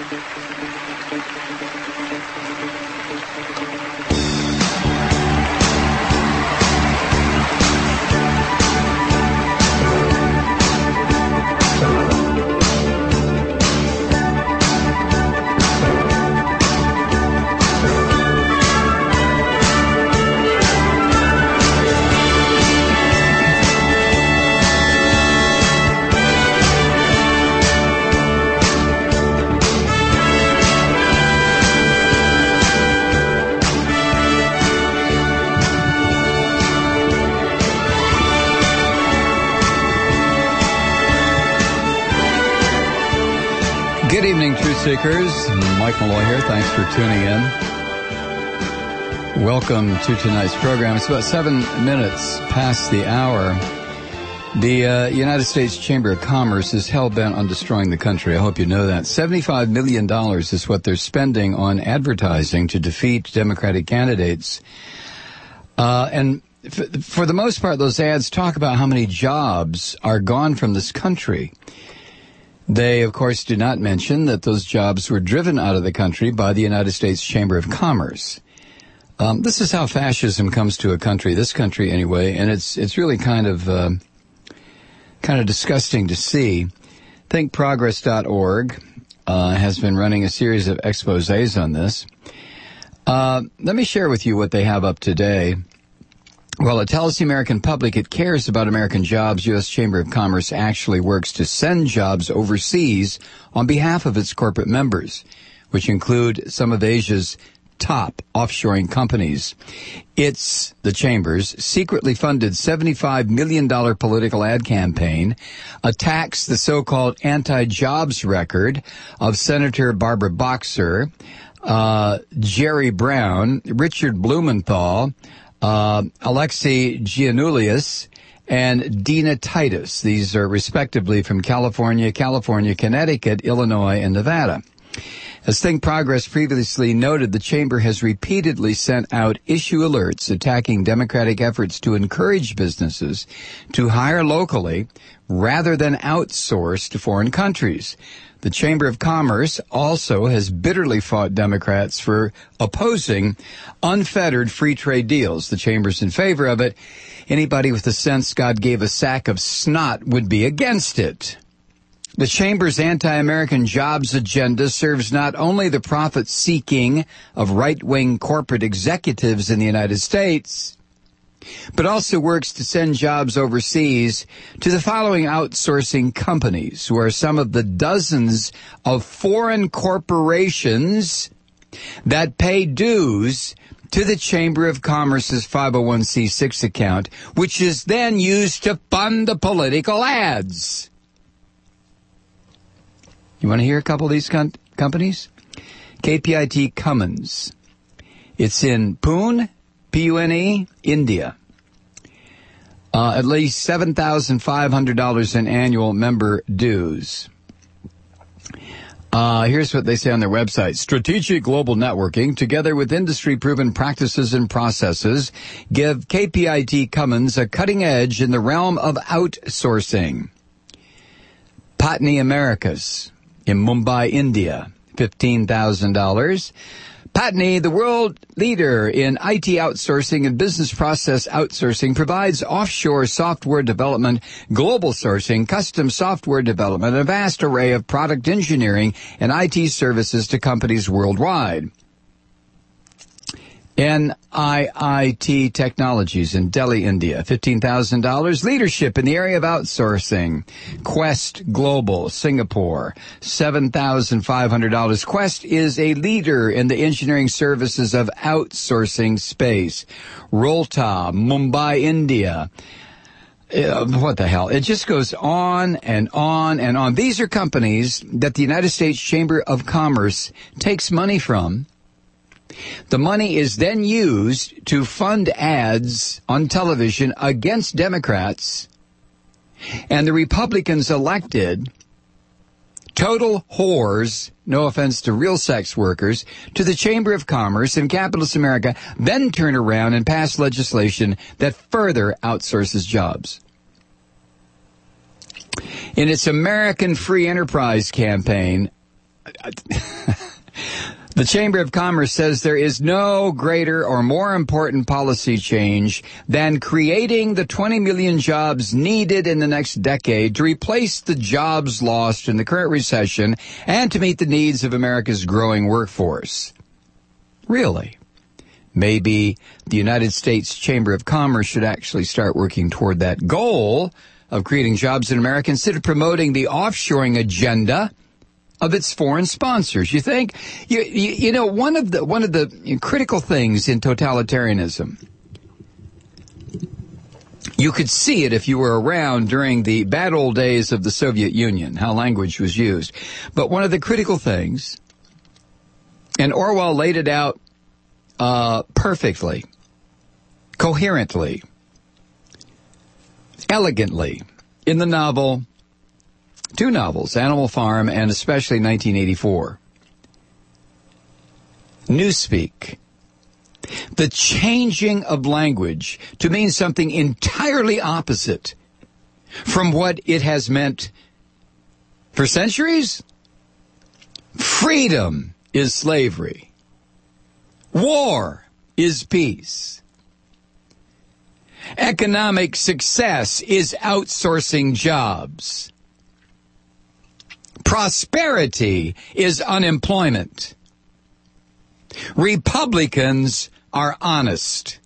Good evening, Truth Seekers. Mike Malloy here. Thanks for tuning in. Welcome to tonight's program. It's about 7 minutes past the hour. The United States Chamber of Commerce is hell-bent on destroying the country. I hope you know that. $75 million is what they're spending on advertising to defeat Democratic candidates. And for the most part, those ads talk about how many jobs are gone from this country. They, of course, do not mention that those jobs were driven out of the country by the United States Chamber of Commerce. This is how fascism comes to a country, this country anyway, and it's really kind of disgusting to see. ThinkProgress.org has been running a series of exposés on this. Let me share with you what they have up today. Well, it tells the American public it cares about American jobs. U.S. Chamber of Commerce actually works to send jobs overseas on behalf of its corporate members, which include some of Asia's top offshoring companies. It's, the Chamber's, secretly funded $75 million political ad campaign attacks the so-called anti-jobs record of Senator Barbara Boxer, Jerry Brown, Richard Blumenthal, Alexei Giannoulias, and Dina Titus. These are respectively from California, Connecticut, Illinois, and Nevada. As Think Progress previously noted, the Chamber has repeatedly sent out issue alerts attacking Democratic efforts to encourage businesses to hire locally rather than outsource to foreign countries. The Chamber of Commerce also has bitterly fought Democrats for opposing unfettered free trade deals. The Chamber's in favor of it. Anybody with the sense God gave a sack of snot would be against it. The Chamber's anti-American jobs agenda serves not only the profit-seeking of right-wing corporate executives in the United States, but also works to send jobs overseas to the following outsourcing companies, who are some of the dozens of foreign corporations that pay dues to the Chamber of Commerce's 501c6 account, which is then used to fund the political ads. You want to hear a couple of these companies? KPIT Cummins. It's in Pune, Pune, India. At least $7,500 in annual member dues. Here's what they say on their website. Strategic global networking, together with industry-proven practices and processes, give KPIT Cummins a cutting edge in the realm of outsourcing. Patni Americas in Mumbai, India, $15,000. Patni, the world leader in IT outsourcing and business process outsourcing, provides offshore software development, global sourcing, custom software development, and a vast array of product engineering and IT services to companies worldwide. NIIT Technologies in Delhi, India, $15,000. Leadership in the area of outsourcing. Quest Global, Singapore, $7,500. Quest is a leader in the engineering services of outsourcing space. Rolta, Mumbai, India. What the hell? It just goes on and on and on. These are companies that the United States Chamber of Commerce takes money from. The money is then used to fund ads on television against Democrats, and the Republicans elected total whores, no offense to real sex workers, to the Chamber of Commerce in capitalist America, then turn around and pass legislation that further outsources jobs. In its American Free Enterprise campaign, The Chamber of Commerce says there is no greater or more important policy change than creating the 20 million jobs needed in the next decade to replace the jobs lost in the current recession and to meet the needs of America's growing workforce. Really? Maybe the United States Chamber of Commerce should actually start working toward that goal of creating jobs in America instead of promoting the offshoring agenda of its foreign sponsors. You think, you know, one of the critical things in totalitarianism, you could see it if you were around during the bad old days of the Soviet Union, how language was used. But one of the critical things, and Orwell laid it out perfectly, coherently, elegantly in the novel, two novels, Animal Farm and especially 1984. Newspeak. The changing of language to mean something entirely opposite from what it has meant for centuries. Freedom is slavery. War is peace. Economic success is outsourcing jobs. Prosperity is unemployment. Republicans are honest.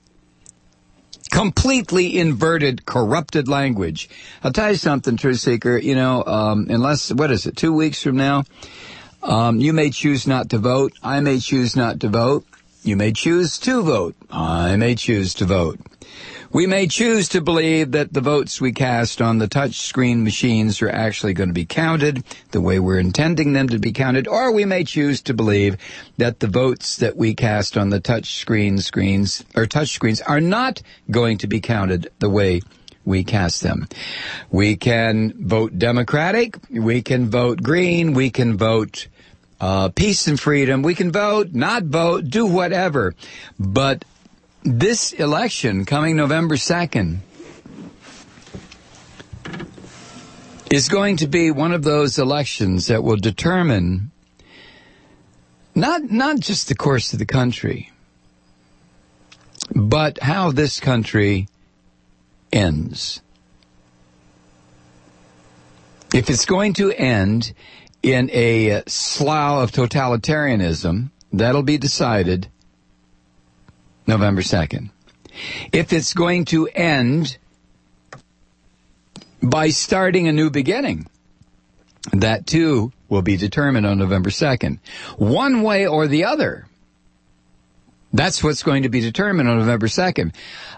Completely inverted, corrupted language. I'll tell you something, Truth Seeker, you know, unless, 2 weeks from now, you may choose not to vote. I may choose not to vote. You may choose to vote. I may choose to vote. We may choose to believe that the votes we cast on the touchscreen machines are actually going to be counted the way we're intending them to be counted, or we may choose to believe that the votes that we cast on the touchscreens are not going to be counted the way we cast them. We can vote Democratic, we can vote Green, we can vote peace and freedom, we can vote, not vote, do whatever. But this election coming November 2nd is going to be one of those elections that will determine not just the course of the country, but how this country ends. If it's going to end in a slough of totalitarianism, that'll be decided November 2nd. If it's going to end by starting a new beginning, that too will be determined on November 2nd. One way or the other, that's what's going to be determined on November 2nd.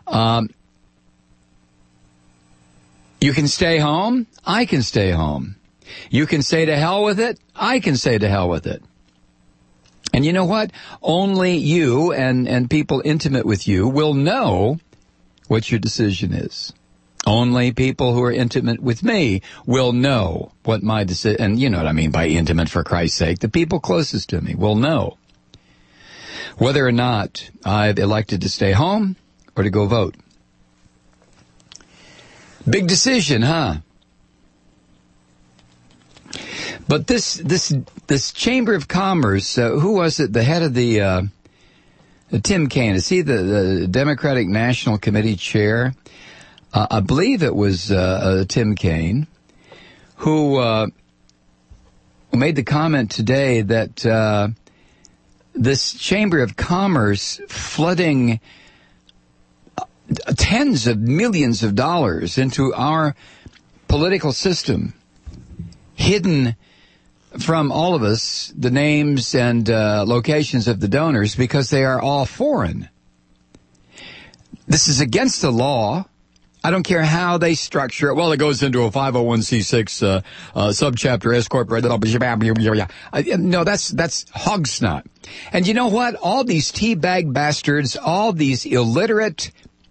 You can stay home. I can stay home. You can say to hell with it. I can say to hell with it. And you know what? Only you and people intimate with you will know what your decision is. Only people who are intimate with me will know what my decision, and you know what I mean by intimate, for Christ's sake. The people closest to me will know whether or not I've elected to stay home or to go vote. Big decision, huh? But this Chamber of Commerce, who was it? The head of the Tim Kaine. Is he the Democratic National Committee chair? I believe it was Tim Kaine who made the comment today that this Chamber of Commerce flooding tens of millions of dollars into our political system, hidden from all of us, the names and locations of the donors, because they are all foreign. This is against the law. I don't care how they structure it. Well, it goes into a 501c6 subchapter S corporate. No, that's hog snot. And you know what? All these teabag bastards, all these illiterate,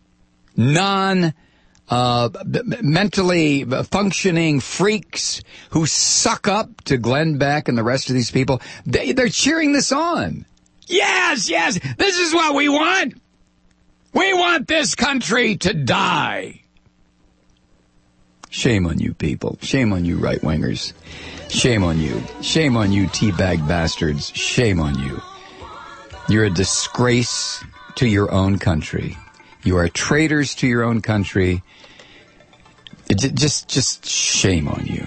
mentally functioning freaks who suck up to Glenn Beck and the rest of these people, they're cheering this on. Yes, this is what we want. We want this country to die. Shame on you people. Shame on you right-wingers. Shame on you. Shame on you, teabag bastards. Shame on you. You're a disgrace to your own country. You are traitors to your own country. Just shame on you.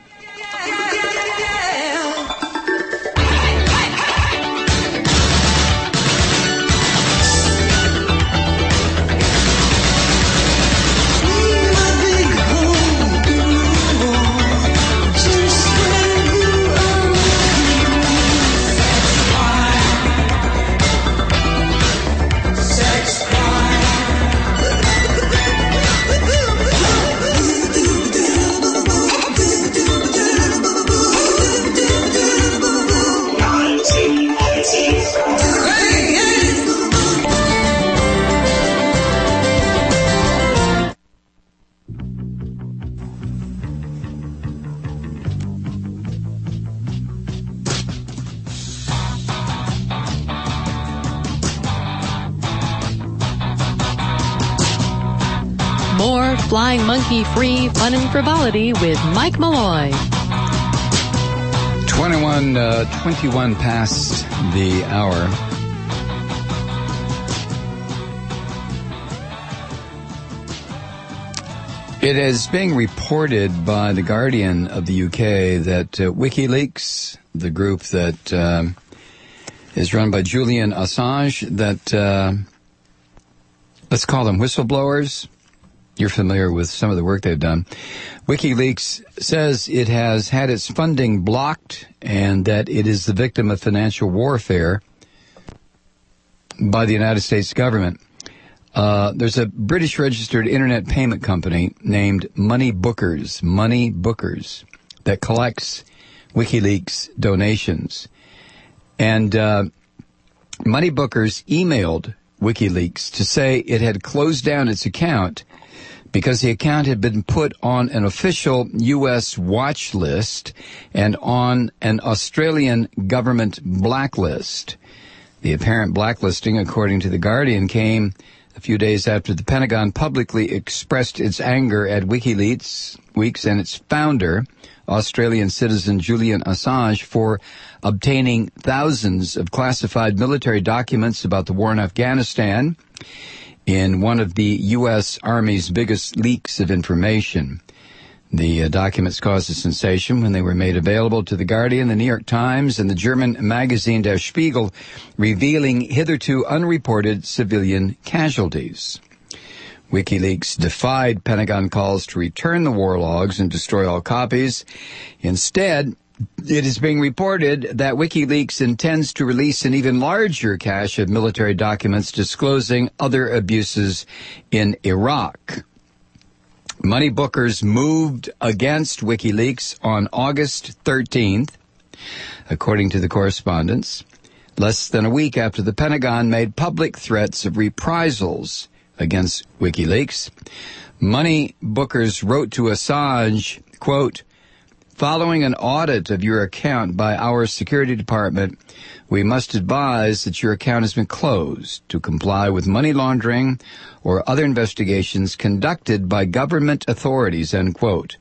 More Flying Monkey Free Fun and Frivolity with Mike Malloy. 21 past the hour. It is being reported by The Guardian of the UK that WikiLeaks, the group that is run by Julian Assange, that let's call them whistleblowers. You're familiar with some of the work they've done. WikiLeaks says it has had its funding blocked and that it is the victim of financial warfare by the United States government. There's a British registered internet payment company named Money Bookers, that collects WikiLeaks donations. And Money Bookers emailed WikiLeaks to say it had closed down its account because the account had been put on an official U.S. watch list and on an Australian government blacklist. The apparent blacklisting, according to The Guardian, came a few days after the Pentagon publicly expressed its anger at WikiLeaks and its founder, Australian citizen Julian Assange, for obtaining thousands of classified military documents about the war in Afghanistan in one of the U.S. Army's biggest leaks of information. The documents caused a sensation when they were made available to The Guardian, the New York Times, and the German magazine Der Spiegel, revealing hitherto unreported civilian casualties. WikiLeaks defied Pentagon calls to return the war logs and destroy all copies. Instead, it is being reported that WikiLeaks intends to release an even larger cache of military documents disclosing other abuses in Iraq. Money Bookers moved against WikiLeaks on August 13th, according to the correspondence, less than a week after the Pentagon made public threats of reprisals against WikiLeaks. Money Bookers wrote to Assange, quote, "Following an audit of your account by our security department, we must advise that your account has been closed to comply with money laundering or other investigations conducted by government authorities," end quote.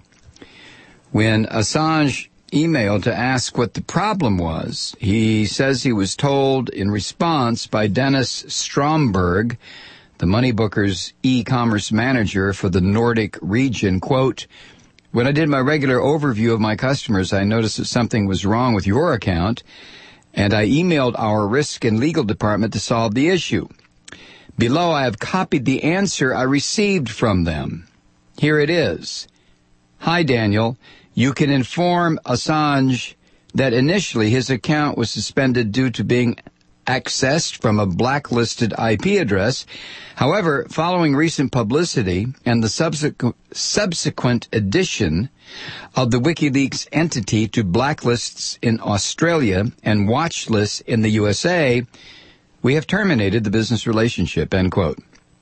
When Assange emailed to ask what the problem was, he says he was told in response by Dennis Stromberg, the Money Bookers e-commerce manager for the Nordic region, quote, "When I did my regular overview of my customers, I noticed that something was wrong with your account, and I emailed our risk and legal department to solve the issue. Below, I have copied the answer I received from them. Here it is. Hi, Daniel. You can inform Assange that initially his account was suspended due to being accessed from a blacklisted IP address. However, following recent publicity and the subsequent addition of the WikiLeaks entity to blacklists in Australia and watch lists in the USA, we have terminated the business relationship," end quote.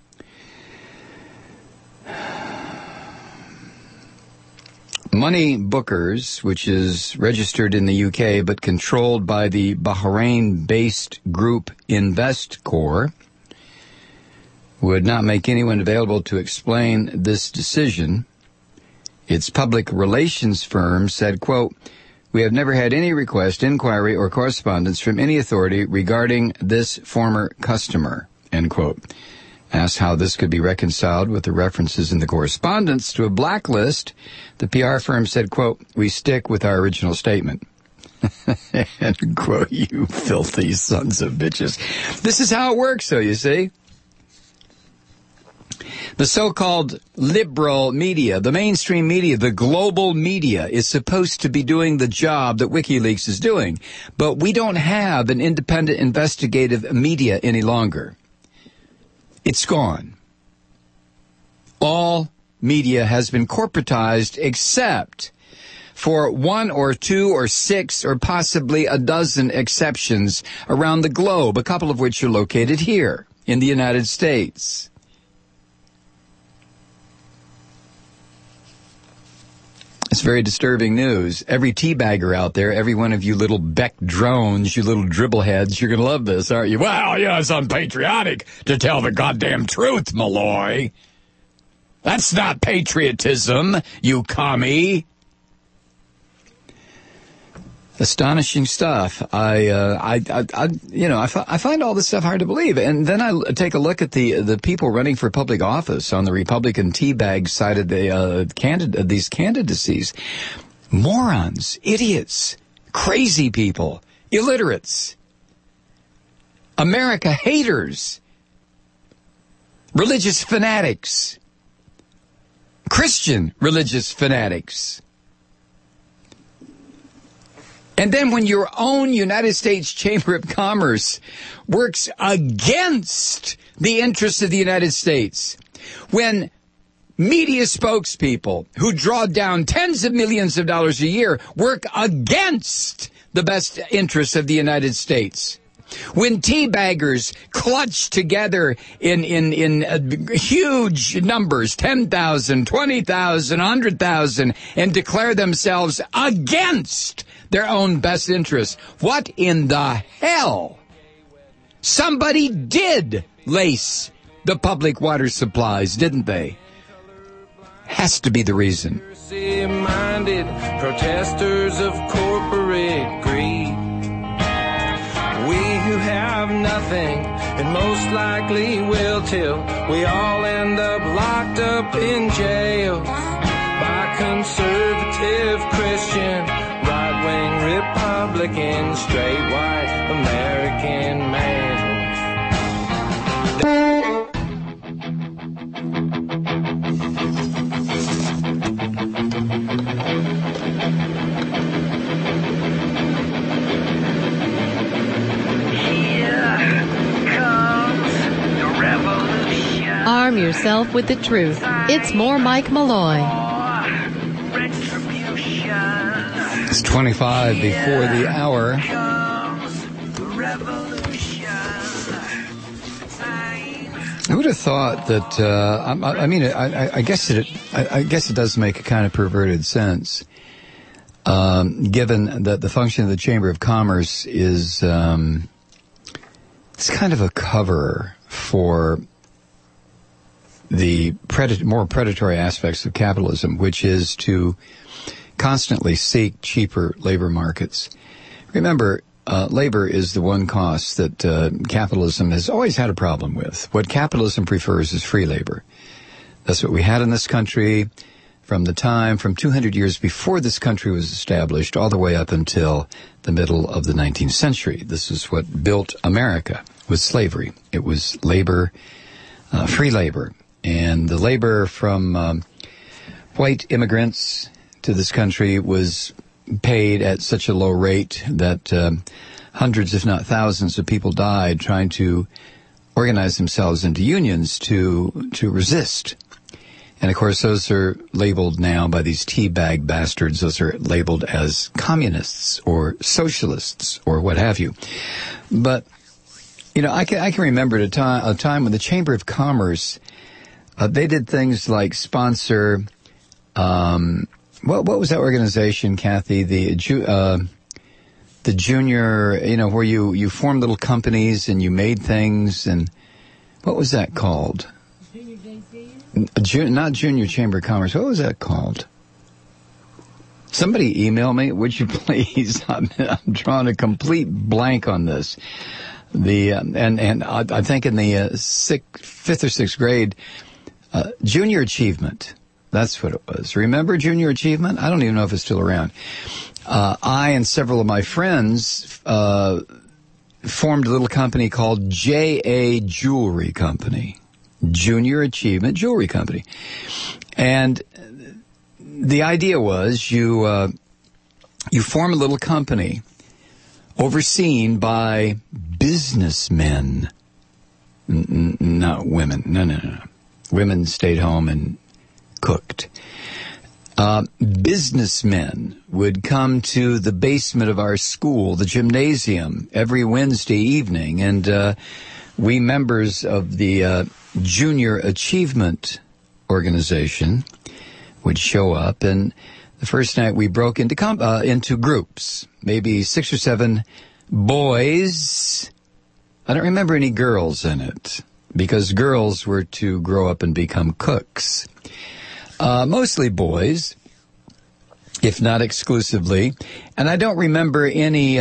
Money Bookers, which is registered in the UK but controlled by the Bahrain-based group Investcorp, would not make anyone available to explain this decision. Its public relations firm said, quote, We have never had any request, inquiry, or correspondence from any authority regarding this former customer, end quote. Asked how this could be reconciled with the references in the correspondence to a blacklist, the PR firm said, quote, we stick with our original statement. End quote, you filthy sons of bitches. This is how it works, though, you see. The so-called liberal media, the mainstream media, the global media is supposed to be doing the job that WikiLeaks is doing. But we don't have an independent investigative media any longer. It's gone. All media has been corporatized except for 1 or 2 or 6 or possibly a dozen exceptions around the globe, a couple of which are located here in the United States. It's very disturbing news. Every teabagger out there, every one of you little Beck drones, you little dribbleheads, you're going to love this, aren't you? Well, yeah, it's unpatriotic to tell the goddamn truth, Malloy. That's not patriotism, you commie. Astonishing stuff. I find all this stuff hard to believe. And then I take a look at the people running for public office on the Republican teabag side of these candidacies. Morons, idiots, crazy people, illiterates, America haters, religious fanatics, Christian religious fanatics. And then when your own United States Chamber of Commerce works against the interests of the United States, when media spokespeople who draw down tens of millions of dollars a year work against the best interests of the United States, when teabaggers clutch together in huge numbers, 10,000, 20,000, 100,000, and declare themselves against their own best interests, what in the hell? Somebody did lace the public water supplies, didn't they? Has to be the reason. Minded protesters of corporate greed. We who have nothing and most likely will till we all end up locked up in jails by conservative Christian, right-wing Republican, straight white American males. Arm yourself with the truth. It's more Mike Malloy. It's 25 before the hour. I would have thought that, I guess it does make a kind of perverted sense, given that the function of the Chamber of Commerce is, it's kind of a cover for the more predatory aspects of capitalism, which is to constantly seek cheaper labor markets. Remember, labor is the one cost that capitalism has always had a problem with. What capitalism prefers is free labor. That's what we had in this country from 200 years before this country was established all the way up until the middle of the 19th century. This is what built America, was slavery. It was labor, free labor. And the labor from white immigrants to this country was paid at such a low rate that hundreds, if not thousands, of people died trying to organize themselves into unions to resist. And, of course, those are labeled now by these teabag bastards. Those are labeled as communists or socialists or what have you. But, you know, I can remember a time when the Chamber of Commerce, they did things like sponsor, what was that organization, Kathy? The junior, you know, where you formed little companies and you made things, and what was that called? Not Junior Chamber of Commerce. What was that called? Somebody email me, would you please? I'm drawing a complete blank on this. I think in the fifth or sixth grade, junior achievement. That's what it was. Remember junior achievement? I don't even know if it's still around. I and several of my friends formed a little company called J.A. Jewelry Company. Junior Achievement Jewelry Company. And the idea was you form a little company overseen by businessmen, not women. No. Women stayed home and cooked. Businessmen would come to the basement of our school, the gymnasium, every Wednesday evening, and we members of the Junior Achievement Organization would show up, and the first night we broke into groups, maybe 6 or 7 boys. I don't remember any girls in it, because girls were to grow up and become cooks. Mostly boys, if not exclusively. And I don't remember any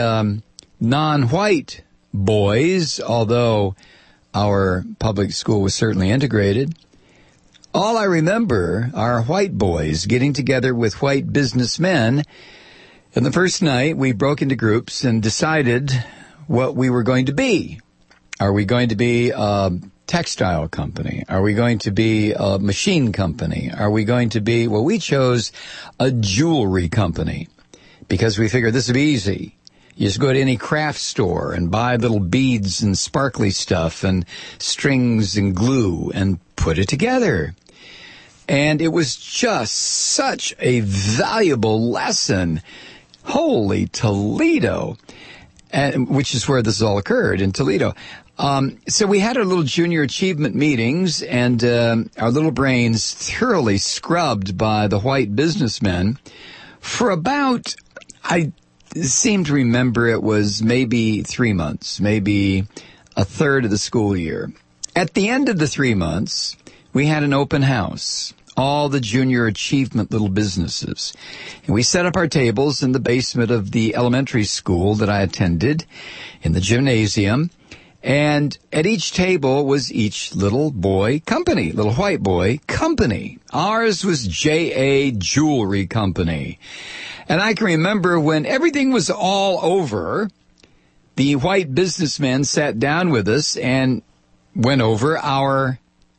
non-white boys, although our public school was certainly integrated. All I remember are white boys getting together with white businessmen. And the first night, we broke into groups and decided what we were going to be. Are we going to be a textile company? Are we going to be a machine company? Are we going to be, well, we chose a jewelry company because we figured this would be easy. You just go to any craft store and buy little beads and sparkly stuff and strings and glue and put it together. And it was just such a valuable lesson. Holy Toledo, which is where this all occurred, in Toledo. So we had our little junior achievement meetings, and our little brains thoroughly scrubbed by the white businessmen for about, I seem to remember it was maybe 3 months, maybe a third of the school year. At the end of the 3 months, we had an open house, all the junior achievement little businesses. And we set up our tables in the basement of the elementary school that I attended, in the gymnasium. And at each table was each little boy company, little white boy company. Ours was J.A. Jewelry Company. And I can remember when everything was all over, the white businessmen sat down with us and went over our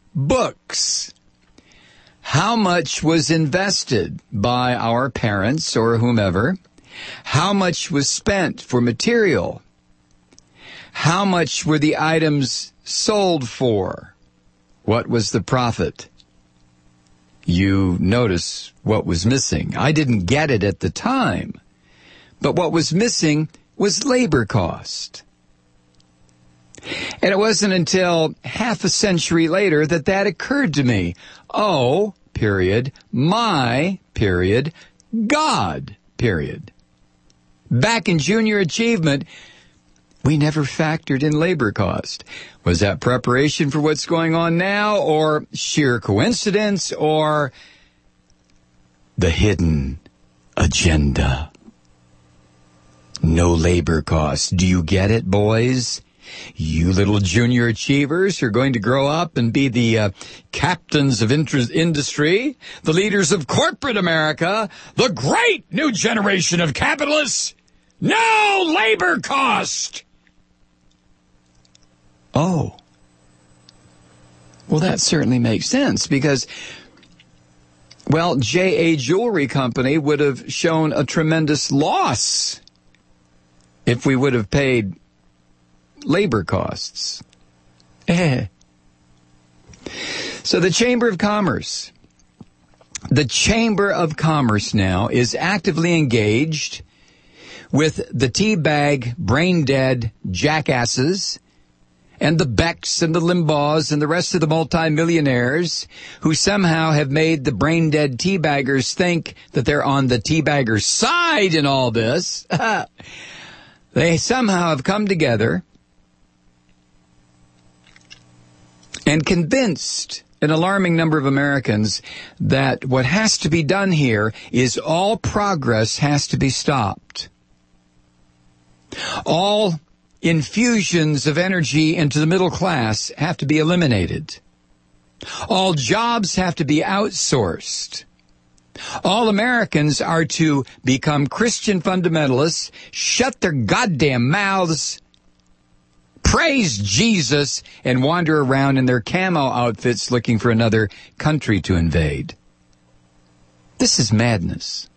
books. How much was invested by our parents or whomever? How much was spent for material? How much were the items sold for? What was the profit? You notice what was missing. I didn't get it at the time, but what was missing was labor cost. And it wasn't until half a century later that occurred to me. Oh, period, my, period, God, period. Back in junior achievement, we never factored in labor cost. Was that preparation for what's going on now, or sheer coincidence, or the hidden agenda? No labor cost. Do you get it, boys? You little junior achievers who are going to grow up and be the captains of industry, the leaders of corporate America, the great new generation of capitalists. No labor cost! Oh. Well, that certainly makes sense because, well, J.A. Jewelry Company would have shown a tremendous loss if we would have paid labor costs. So the Chamber of Commerce. The Chamber of Commerce now is actively engaged with the teabag, brain-dead jackasses and the Becks and the Limbaughs and the rest of the multimillionaires who somehow have made the brain-dead teabaggers think that they're on the teabaggers' side in all this. They somehow have come together and convinced an alarming number of Americans that what has to be done here is all progress has to be stopped. All infusions of energy into the middle class have to be eliminated. All jobs have to be outsourced. All Americans are to become Christian fundamentalists, shut their goddamn mouths, praise Jesus, and wander around in their camo outfits looking for another country to invade. This is madness.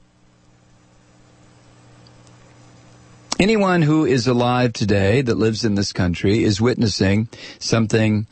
Anyone who is alive today that lives in this country is witnessing something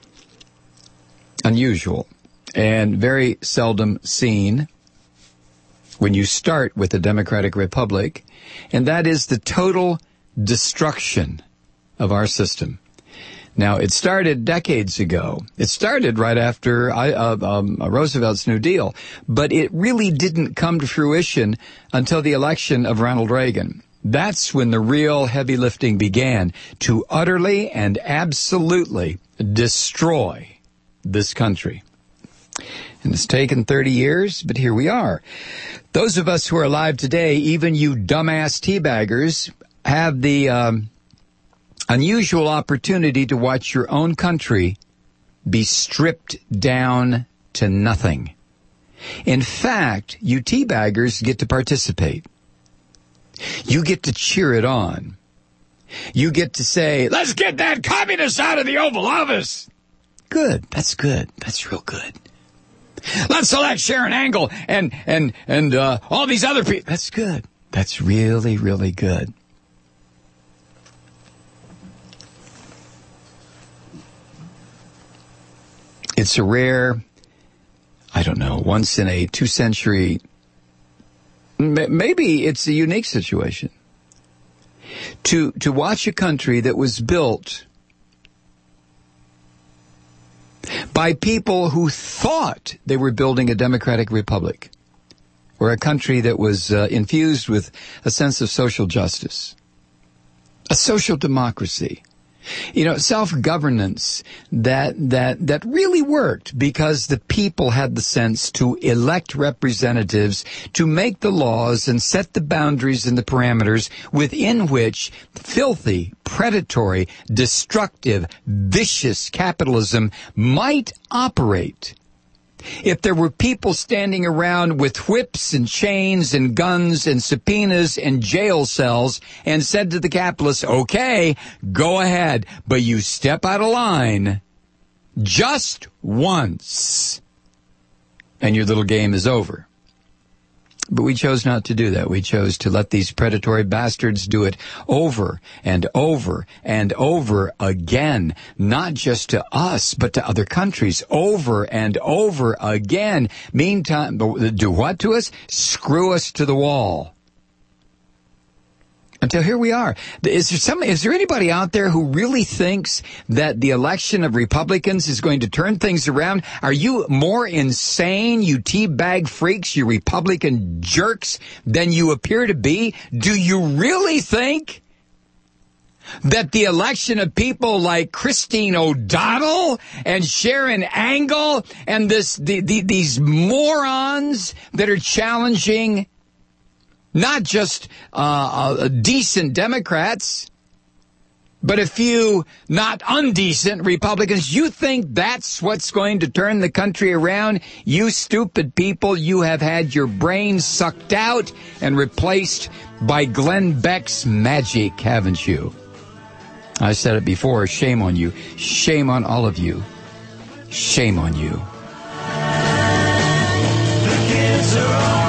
unusual and very seldom seen when you start with a democratic republic, and that is the total destruction of our system. Now, it started decades ago. It started right after Roosevelt's New Deal, but it really didn't come to fruition until the election of Ronald Reagan. That's when the real heavy lifting began to utterly and absolutely destroy this country. And it's taken 30 years, but here we are. Those of us who are alive today, even you dumbass teabaggers, have the unusual opportunity to watch your own country be stripped down to nothing. In fact, you teabaggers get to participate. You get to cheer it on. You get to say, let's get that communist out of the Oval Office. Good. That's good. That's real good. Let's elect Sharon Angle and all these other people. That's good. That's really, really good. It's a rare, I don't know, once in a 2-century, maybe it's a unique situation. To watch a country that was built by people who thought they were building a democratic republic, or a country that was infused with a sense of social justice, a social democracy, self-governance that really worked because the people had the sense to elect representatives to make the laws and set the boundaries and the parameters within which filthy, predatory, destructive, vicious capitalism might operate. If there were people standing around with whips and chains and guns and subpoenas and jail cells and said to the capitalists, okay, go ahead, but you step out of line just once and your little game is over. But we chose not to do that. We chose to let these predatory bastards do it over and over and over again, not just to us, but to other countries, over and over again. Meantime, do what to us? Screw us to the wall. Until here we are. Is there anybody out there who really thinks that the election of Republicans is going to turn things around? Are you more insane, you teabag freaks, you Republican jerks, than you appear to be? Do you really think that the election of people like Christine O'Donnell and Sharon Angle and these morons that are challenging not just decent Democrats, but a few not undecent Republicans, you think that's what's going to turn the country around? You stupid people, you have had your brains sucked out and replaced by Glenn Beck's magic, haven't you? I said it before, shame on you. Shame on all of you. Shame on you. The kids are all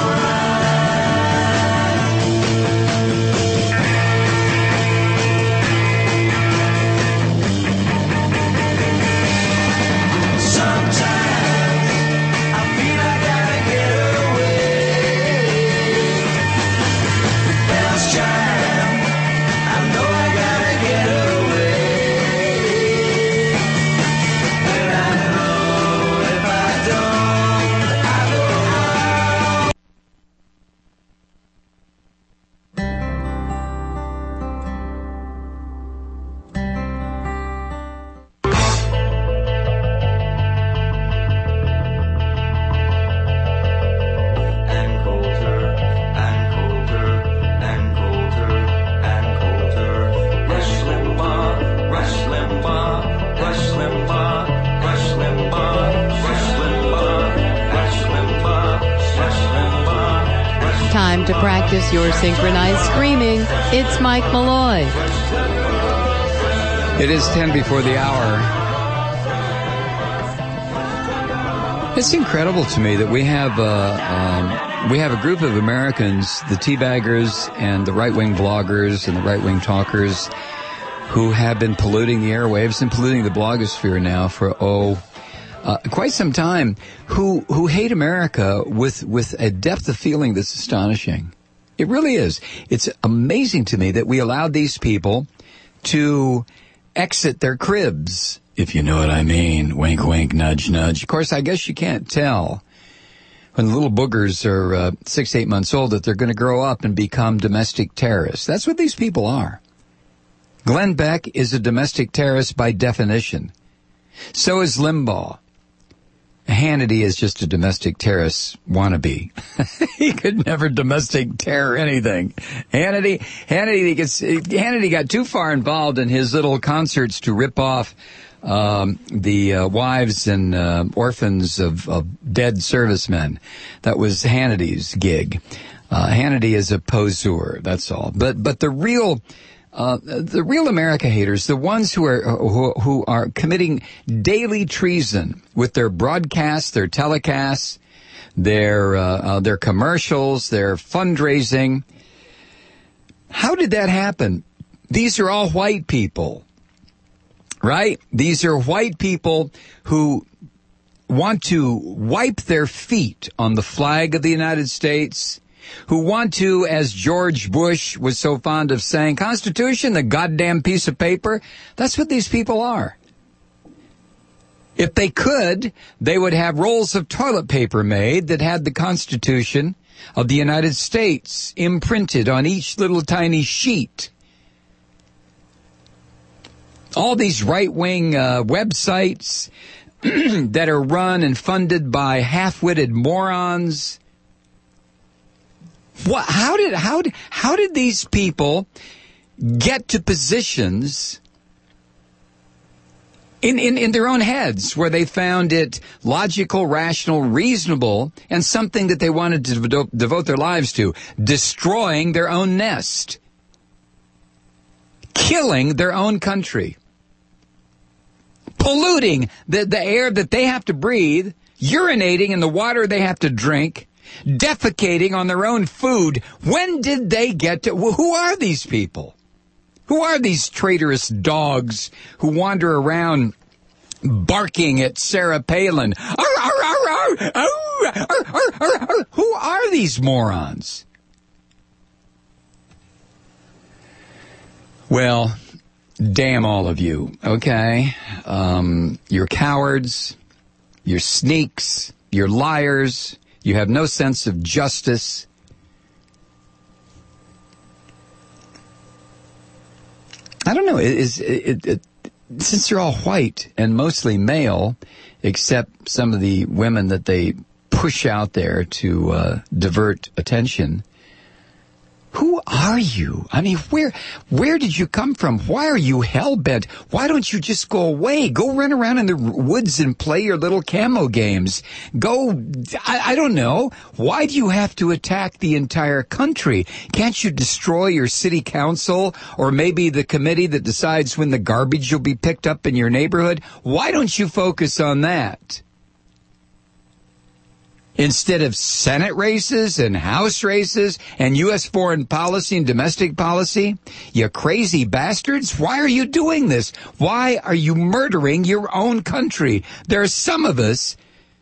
time to practice your synchronized screaming. It's Mike Malloy. It is 10 before the hour. It's incredible to me that we have a group of Americans, the teabaggers and the right-wing bloggers and the right-wing talkers, who have been polluting the airwaves and polluting the blogosphere now for quite some time, who hate America with a depth of feeling that's astonishing. It really is. It's amazing to me that we allowed these people to exit their cribs, if you know what I mean. Wink, wink, nudge, nudge. Of course, I guess you can't tell when the little boogers are 6 to 8 months old that they're going to grow up and become domestic terrorists. That's what these people are. Glenn Beck is a domestic terrorist by definition. So is Limbaugh. Hannity is just a domestic terrorist wannabe. He could never domestic terror anything. Hannity got too far involved in his little concerts to rip off the wives and orphans of dead servicemen. That was Hannity's gig. Hannity is a poseur, that's all. But the real America haters, the ones who are committing daily treason with their broadcasts, their telecasts, their commercials, their fundraising. How did that happen? These are all white people, right? These are white people who want to wipe their feet on the flag of the United States, who want to, as George Bush was so fond of saying, Constitution, the goddamn piece of paper. That's what these people are. If they could, they would have rolls of toilet paper made that had the Constitution of the United States imprinted on each little tiny sheet. All these right-wing websites that are run and funded by half-witted morons. What? How did these people get to positions in their own heads where they found it logical, rational, reasonable, and something that they wanted to devote their lives to? Destroying their own nest, killing their own country, polluting the air that they have to breathe, urinating in the water they have to drink, defecating on their own food. When did they get to... Who are these people? Who are these traitorous dogs who wander around barking at Sarah Palin? Arr, arr, arr, arr, arr, arr, arr, arr. Who are these morons? Well, damn all of you, okay? You're cowards, you're sneaks, you're liars. You have no sense of justice. I don't know. Since they're all white and mostly male, except some of the women that they push out there to divert attention, who are you? I mean, where did you come from? Why are you hell-bent? Why don't you just go away? Go run around in the woods and play your little camo games. I don't know. Why do you have to attack the entire country? Can't you destroy your city council or maybe the committee that decides when the garbage will be picked up in your neighborhood? Why don't you focus on that? Instead of Senate races and House races and U.S. foreign policy and domestic policy? You crazy bastards, why are you doing this? Why are you murdering your own country? There are some of us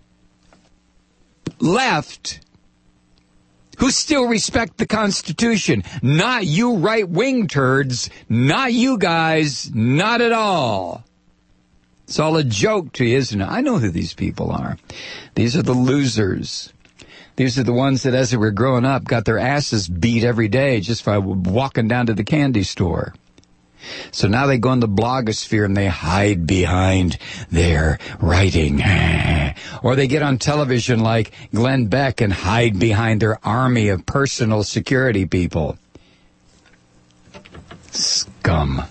left who still respect the Constitution. Not you right-wing turds. Not you guys. Not at all. It's all a joke to you, isn't it? I know who these people are. These are the losers. These are the ones that, as they were growing up, got their asses beat every day just by walking down to the candy store. So now they go in the blogosphere and they hide behind their writing. Or they get on television like Glenn Beck and hide behind their army of personal security people. Scum.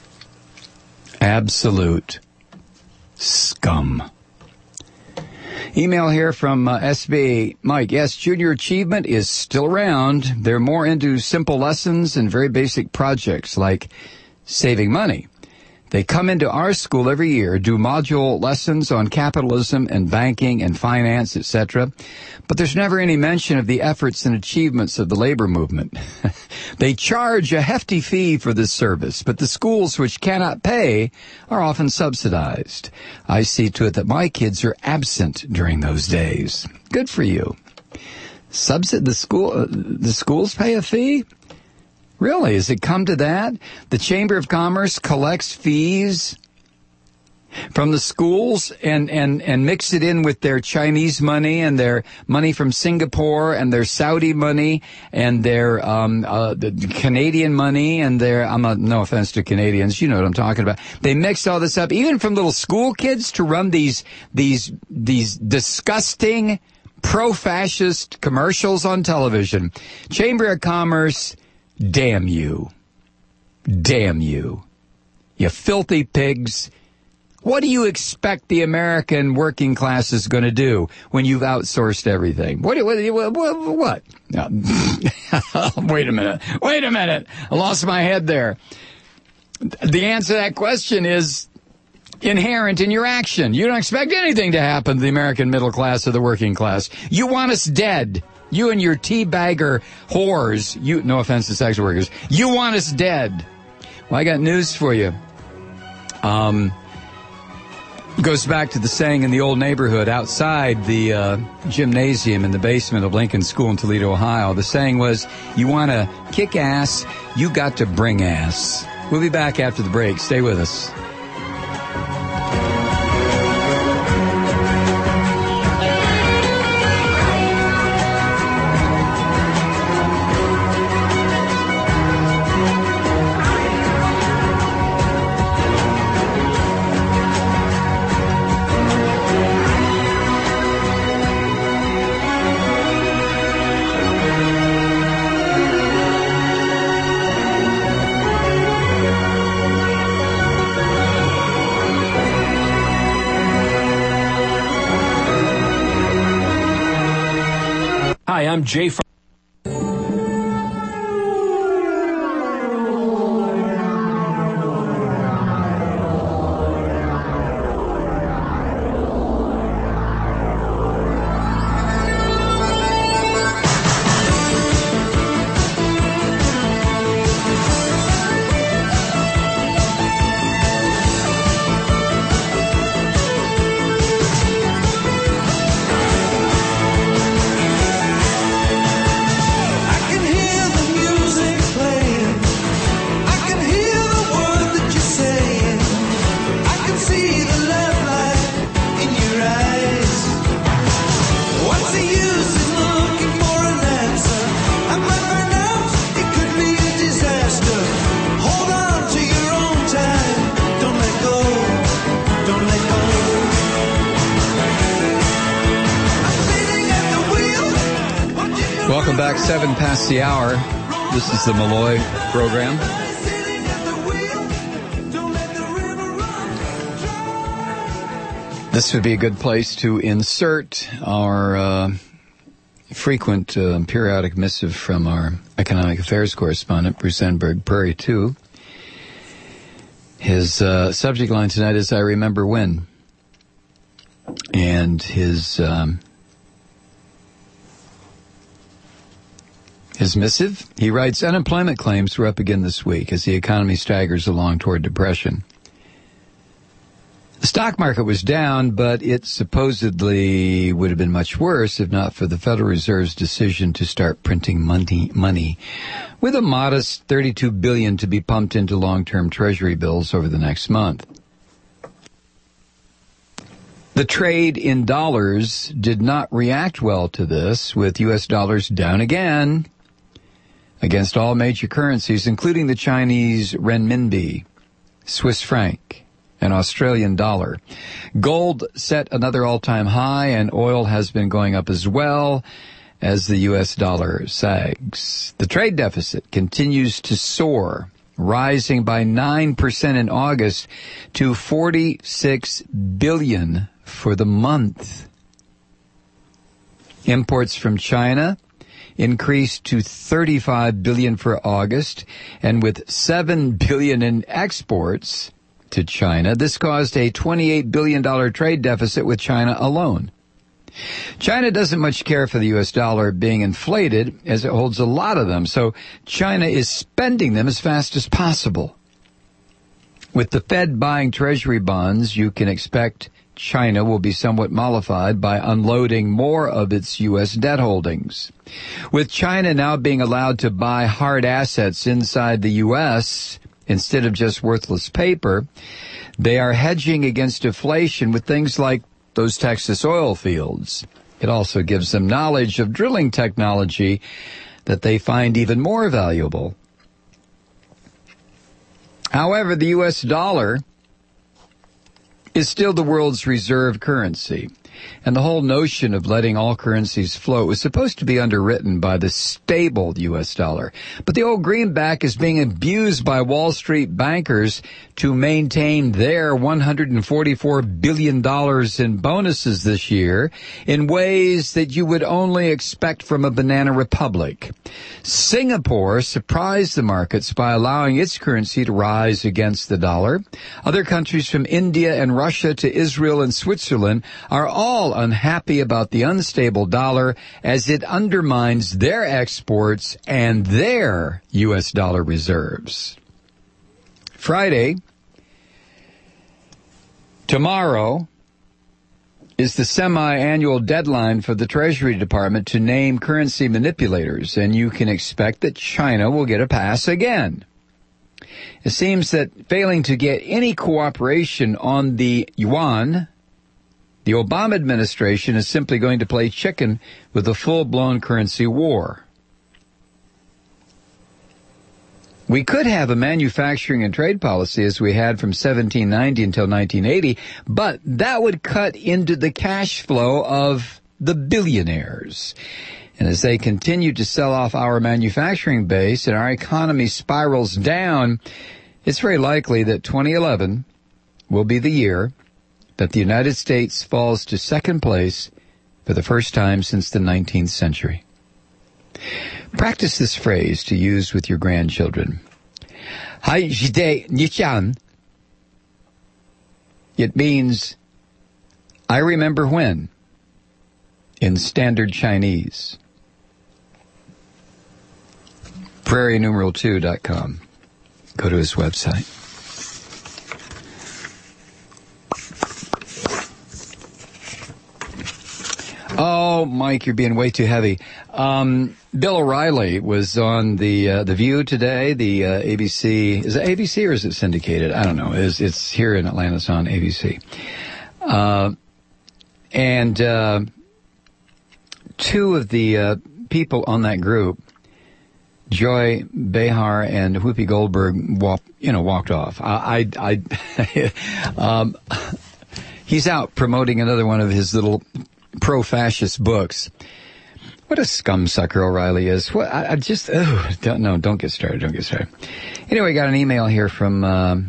Absolute scum. Email here from SB. Mike, yes, junior achievement is still around. They're more into simple lessons and very basic projects like saving money. They come into our school every year, do module lessons on capitalism and banking and finance, etc. But there's never any mention of the efforts and achievements of the labor movement. They charge a hefty fee for this service, but the schools which cannot pay are often subsidized. I see to it that my kids are absent during those days. Good for you. The schools pay a fee? Really? Has it come to that? The Chamber of Commerce collects fees from the schools and mix it in with their Chinese money and their money from Singapore and their Saudi money and their the Canadian money and their, no offense to Canadians, you know what I'm talking about. They mix all this up, even from little school kids, to run these disgusting pro-fascist commercials on television. Chamber of Commerce, damn you. Damn you. You filthy pigs. What do you expect the American working class is going to do when you've outsourced everything? What? No. Wait a minute. I lost my head there. The answer to that question is inherent in your action. You don't expect anything to happen to the American middle class or the working class. You want us dead. You and your teabagger whores, no offense to sex workers, you want us dead. Well, I got news for you. Goes back to the saying in the old neighborhood outside the gymnasium in the basement of Lincoln School in Toledo, Ohio. The saying was, you want to kick ass, you got to bring ass. We'll be back after the break. Stay with us. Hi, I'm Jay from... Welcome back, 7 past the hour. This is the Malloy program. This would be a good place to insert our frequent periodic missive from our economic affairs correspondent, Bruce Enberg, Prairie 2. His subject line tonight is I Remember When. And his missive, he writes, unemployment claims were up again this week as the economy staggers along toward depression. The stock market was down, but it supposedly would have been much worse if not for the Federal Reserve's decision to start printing money with a modest $32 billion to be pumped into long-term Treasury bills over the next month. The trade in dollars did not react well to this, with U.S. dollars down again against all major currencies, including the Chinese renminbi, Swiss franc, and Australian dollar. Gold set another all-time high, and oil has been going up as well as the U.S. dollar sags. The trade deficit continues to soar, rising by 9% in August to $46 billion for the month. Imports from China increased to $35 billion for August, and with $7 billion in exports to China, this caused a $28 billion trade deficit with China alone. China doesn't much care for the U.S. dollar being inflated, as it holds a lot of them, so China is spending them as fast as possible. With the Fed buying Treasury bonds, you can expect China will be somewhat mollified by unloading more of its U.S. debt holdings. With China now being allowed to buy hard assets inside the U.S. instead of just worthless paper, they are hedging against inflation with things like those Texas oil fields. It also gives them knowledge of drilling technology that they find even more valuable. However, the U.S. dollar is still the world's reserve currency, and the whole notion of letting all currencies float was supposed to be underwritten by the stable U.S. dollar. But the old greenback is being abused by Wall Street bankers to maintain their $144 billion in bonuses this year in ways that you would only expect from a banana republic. Singapore surprised the markets by allowing its currency to rise against the dollar. Other countries from India and Russia to Israel and Switzerland are all unhappy about the unstable dollar as it undermines their exports and their U.S. dollar reserves. Friday, tomorrow, is the semi-annual deadline for the Treasury Department to name currency manipulators, and you can expect that China will get a pass again. It seems that failing to get any cooperation on the yuan, the Obama administration is simply going to play chicken with a full-blown currency war. We could have a manufacturing and trade policy as we had from 1790 until 1980, but that would cut into the cash flow of the billionaires. And as they continue to sell off our manufacturing base and our economy spirals down, it's very likely that 2011 will be the year that the United States falls to second place for the first time since the 19th century. Practice this phrase to use with your grandchildren. Hai jide nichan. It means, I remember when, in Standard Chinese. PrairieNumeral2.com. Go to his website. Oh, Mike, you're being way too heavy. Bill O'Reilly was on the View today. The ABC, is it ABC or is it syndicated? I don't know. It's here in Atlanta. It's on ABC. And two of the people on that group, Joy Behar and Whoopi Goldberg, walked off. He's out promoting another one of his little pro-fascist books. What a scumsucker O'Reilly is. What don't get started. Anyway, I got an email here from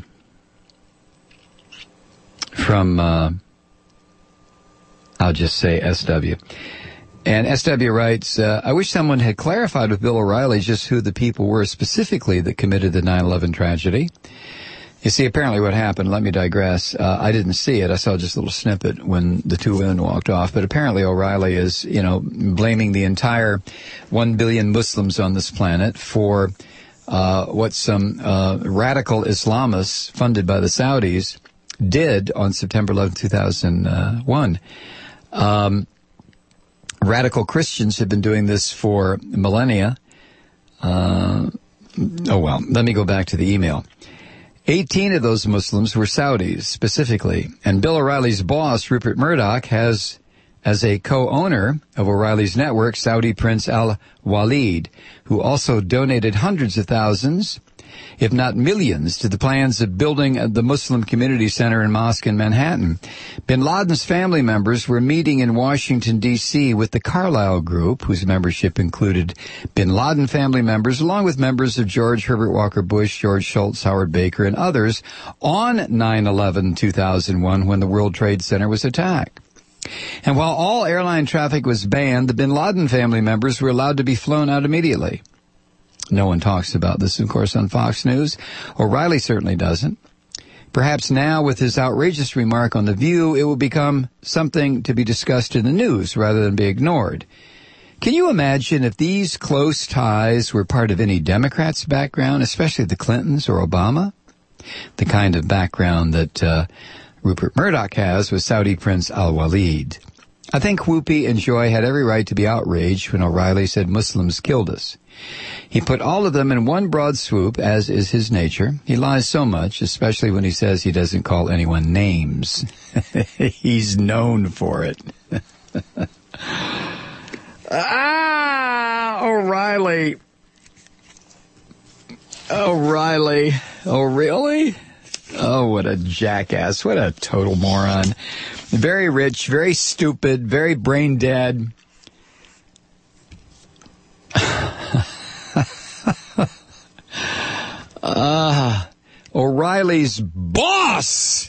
I'll just say SW. And SW writes, I wish someone had clarified with Bill O'Reilly just who the people were specifically that committed the 9/11 tragedy. You see, apparently what happened, let me digress, I didn't see it. I saw just a little snippet when the two women walked off. But apparently O'Reilly is, blaming the entire 1 billion Muslims on this planet for what some radical Islamists funded by the Saudis did on September 11, 2001. Radical Christians have been doing this for millennia. Let me go back to the email. 18 of those Muslims were Saudis, specifically. And Bill O'Reilly's boss, Rupert Murdoch, has, as a co-owner of O'Reilly's network, Saudi Prince Al-Walid, who also donated hundreds of thousands, if not millions, to the plans of building the Muslim Community Center and Mosque in Manhattan. Bin Laden's family members were meeting in Washington, D.C. with the Carlyle Group, whose membership included Bin Laden family members, along with members of George Herbert Walker Bush, George Shultz, Howard Baker, and others, on 9/11/2001 when the World Trade Center was attacked. And while all airline traffic was banned, the bin Laden family members were allowed to be flown out immediately. No one talks about this, of course, on Fox News. O'Reilly certainly doesn't. Perhaps now, with his outrageous remark on The View, it will become something to be discussed in the news rather than be ignored. Can you imagine if these close ties were part of any Democrat's background, especially the Clintons or Obama? The kind of background that Rupert Murdoch has with Saudi Prince Al-Walid. I think Whoopi and Joy had every right to be outraged when O'Reilly said Muslims killed us. He put all of them in one broad swoop, as is his nature. He lies so much, especially when he says he doesn't call anyone names. He's known for it. O'Reilly. O'Reilly. Oh, really? Oh, what a jackass. What a total moron. Very rich, very stupid, very brain dead. O'Reilly's boss,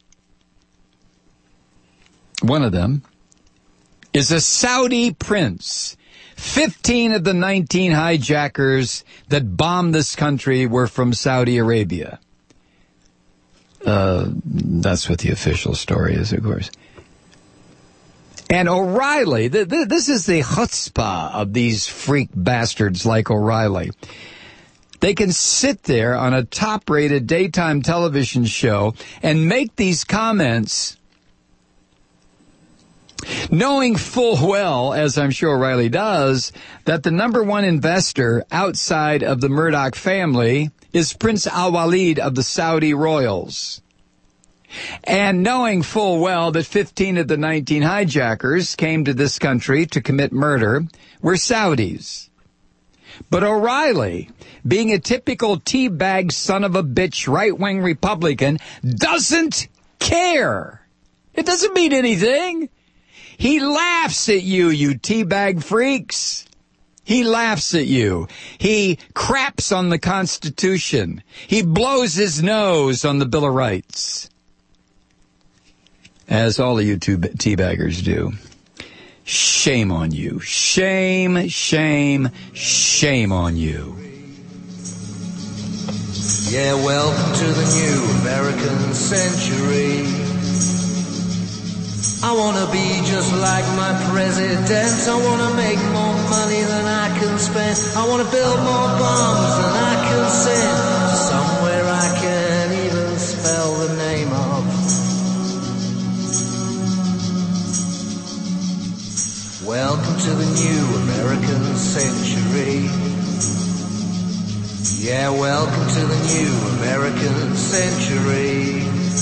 one of them, is a Saudi prince. 15 of the 19 hijackers that bombed this country were from Saudi Arabia. That's what the official story is, of course. And O'Reilly, this is the chutzpah of these freak bastards like O'Reilly. They can sit there on a top-rated daytime television show and make these comments knowing full well, as I'm sure O'Reilly does, that the number one investor outside of the Murdoch family is Prince Al-Walid of the Saudi royals. And knowing full well that 15 of the 19 hijackers came to this country to commit murder were Saudis. But O'Reilly, being a typical teabag son of a bitch right-wing Republican, doesn't care. It doesn't mean anything. He laughs at you, you teabag freaks. He laughs at you. He craps on the Constitution. He blows his nose on the Bill of Rights. As all of you teabaggers do. Shame on you. Shame, shame, shame on you. Yeah, welcome to the new American century. I wanna be just like my president. I wanna make more money than I can spend. I wanna build more bombs than I can send. Somewhere I can't even spell the name of. Welcome to the new American century. Yeah, welcome to the new American century.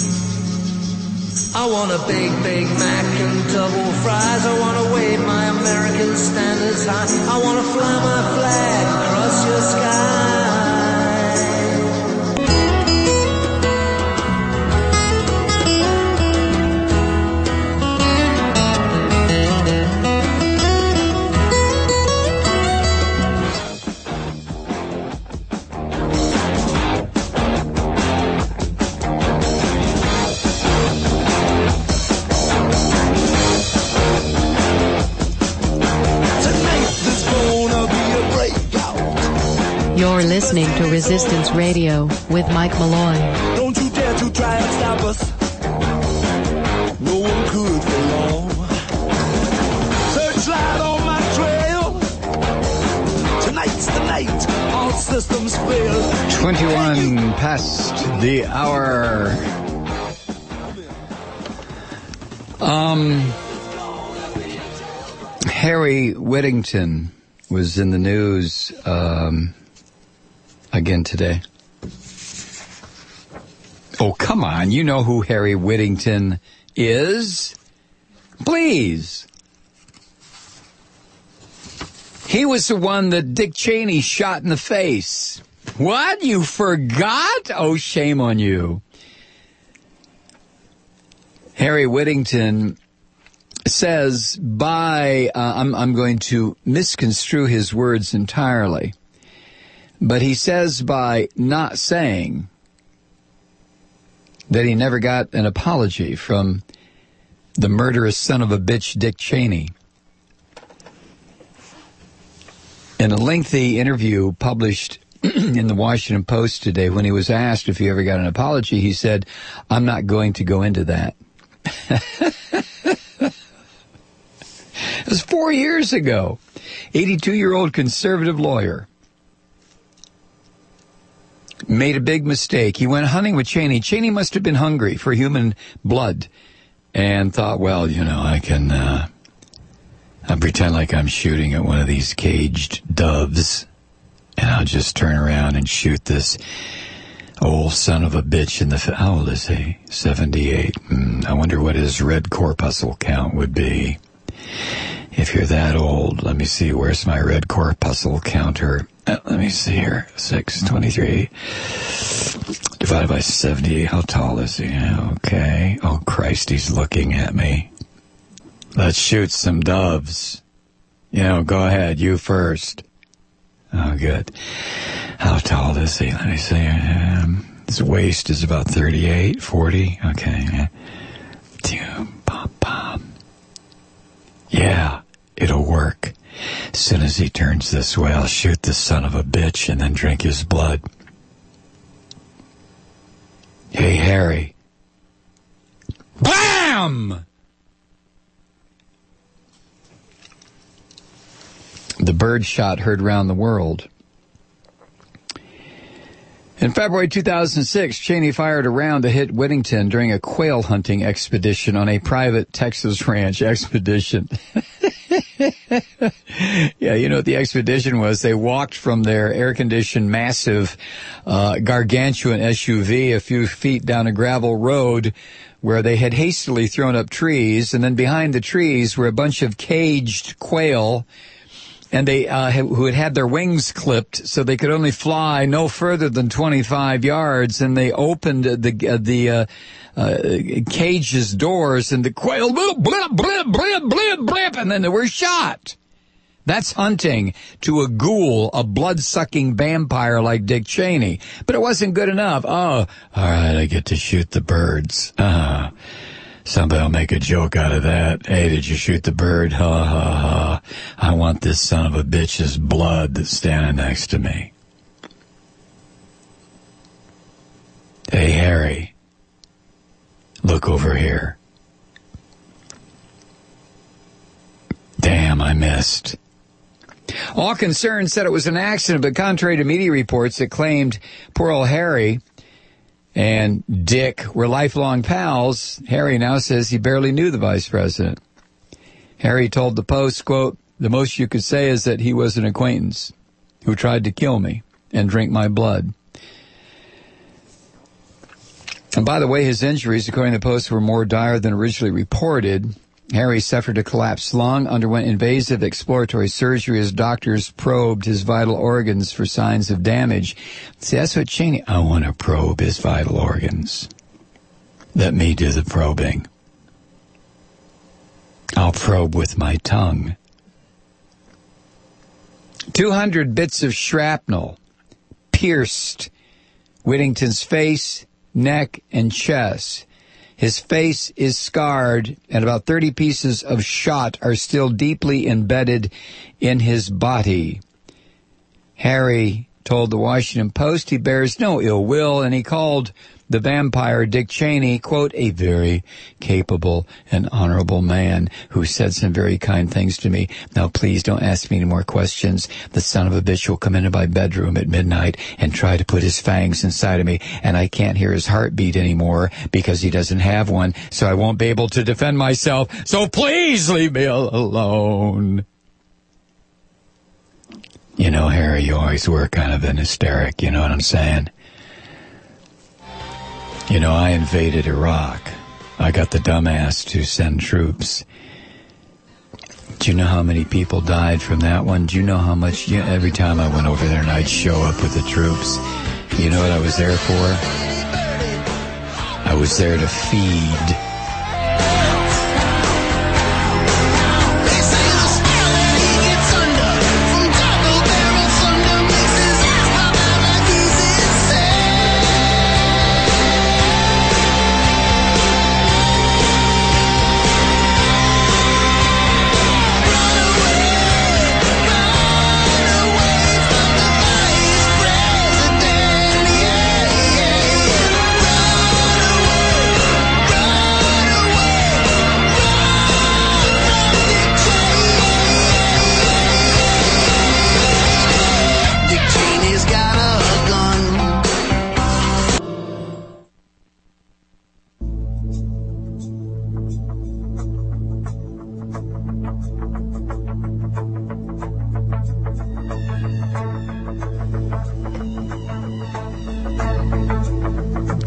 I want a big, Big Mac and double fries. I want to wave my American standards high. I want to fly my flag across your sky. You're listening to Resistance Radio with Mike Malloy. Don't you dare to try and stop us. No one could for long. Searchlight on my trail. Tonight's the night. All systems fail. 21 past the hour. Harry Whittington was in the news again today. Oh, come on. You know who Harry Whittington is? Please. He was the one that Dick Cheney shot in the face. What? You forgot? Oh, shame on you. Harry Whittington says I'm going to misconstrue his words entirely, but he says by not saying that he never got an apology from the murderous son of a bitch, Dick Cheney. In a lengthy interview published in the Washington Post today, when he was asked if he ever got an apology, he said, "I'm not going to go into that." It was 4 years ago. 82-year-old conservative lawyer made a big mistake. He went hunting with Cheney. Cheney must have been hungry for human blood and thought, well, you know, I can I'll pretend like I'm shooting at one of these caged doves, and I'll just turn around and shoot this old son of a bitch in the... How old is he? 78. I wonder what his red corpuscle count would be. If you're that old, let me see, where's my red corpuscle counter? Let me see here. 623 divided by 78. How tall is he? Okay. Oh, Christ, he's looking at me. Let's shoot some doves. You know, go ahead, you first. Oh, good. How tall is he? Let me see. His waist is about 38, 40. Okay. Yeah, it'll work. As soon as he turns this way, I'll shoot this son of a bitch and then drink his blood. Hey, Harry. BAM! The bird shot heard around the world. In February 2006, Cheney fired a round to hit Whittington during a quail hunting expedition on a private Texas ranch. Expedition. Yeah, you know what the expedition was? They walked from their air-conditioned, massive, gargantuan SUV a few feet down a gravel road where they had hastily thrown up trees, and then behind the trees were a bunch of caged quail, and they who had had their wings clipped so they could only fly no further than 25 yards, and they opened the cage's doors, and the quail blip, blip, blip, blip, blip, blip, and then they were shot. That's hunting to a ghoul, a blood-sucking vampire like Dick Cheney. But it wasn't good enough. Oh, all right, I get to shoot the birds. Somebody will make a joke out of that. Hey, did you shoot the bird? Ha, ha, ha. I want this son of a bitch's blood that's standing next to me. Hey, Harry, look over here. Damn, I missed. All concerned said it was an accident, but contrary to media reports that claimed poor old Harry and Dick were lifelong pals, Harry now says he barely knew the vice president. Harry told the Post, quote, "The most you could say is that he was an acquaintance who tried to kill me and drink my blood." And by the way, his injuries, according to the Post, were more dire than originally reported. Harry suffered a collapsed lung, underwent invasive exploratory surgery as doctors probed his vital organs for signs of damage. See, that's what Cheney... I want to probe his vital organs. Let me do the probing. I'll probe with my tongue. 200 bits of shrapnel pierced Whittington's face, neck, and chest. His face is scarred, and about 30 pieces of shot are still deeply embedded in his body. Harry told the Washington Post he bears no ill will, and he called the vampire Dick Cheney, quote, "a very capable and honorable man who said some very kind things to me. Now, please don't ask me any more questions. The son of a bitch will come into my bedroom at midnight and try to put his fangs inside of me, and I can't hear his heartbeat anymore because he doesn't have one, so I won't be able to defend myself. So please leave me alone." You know, Harry, you always were kind of an hysteric, you know what I'm saying? You know, I invaded Iraq. I got the dumbass to send troops. Do you know how many people died from that one? Do you know how much... every time I went over there and I'd show up with the troops, you know what I was there for? I was there to feed...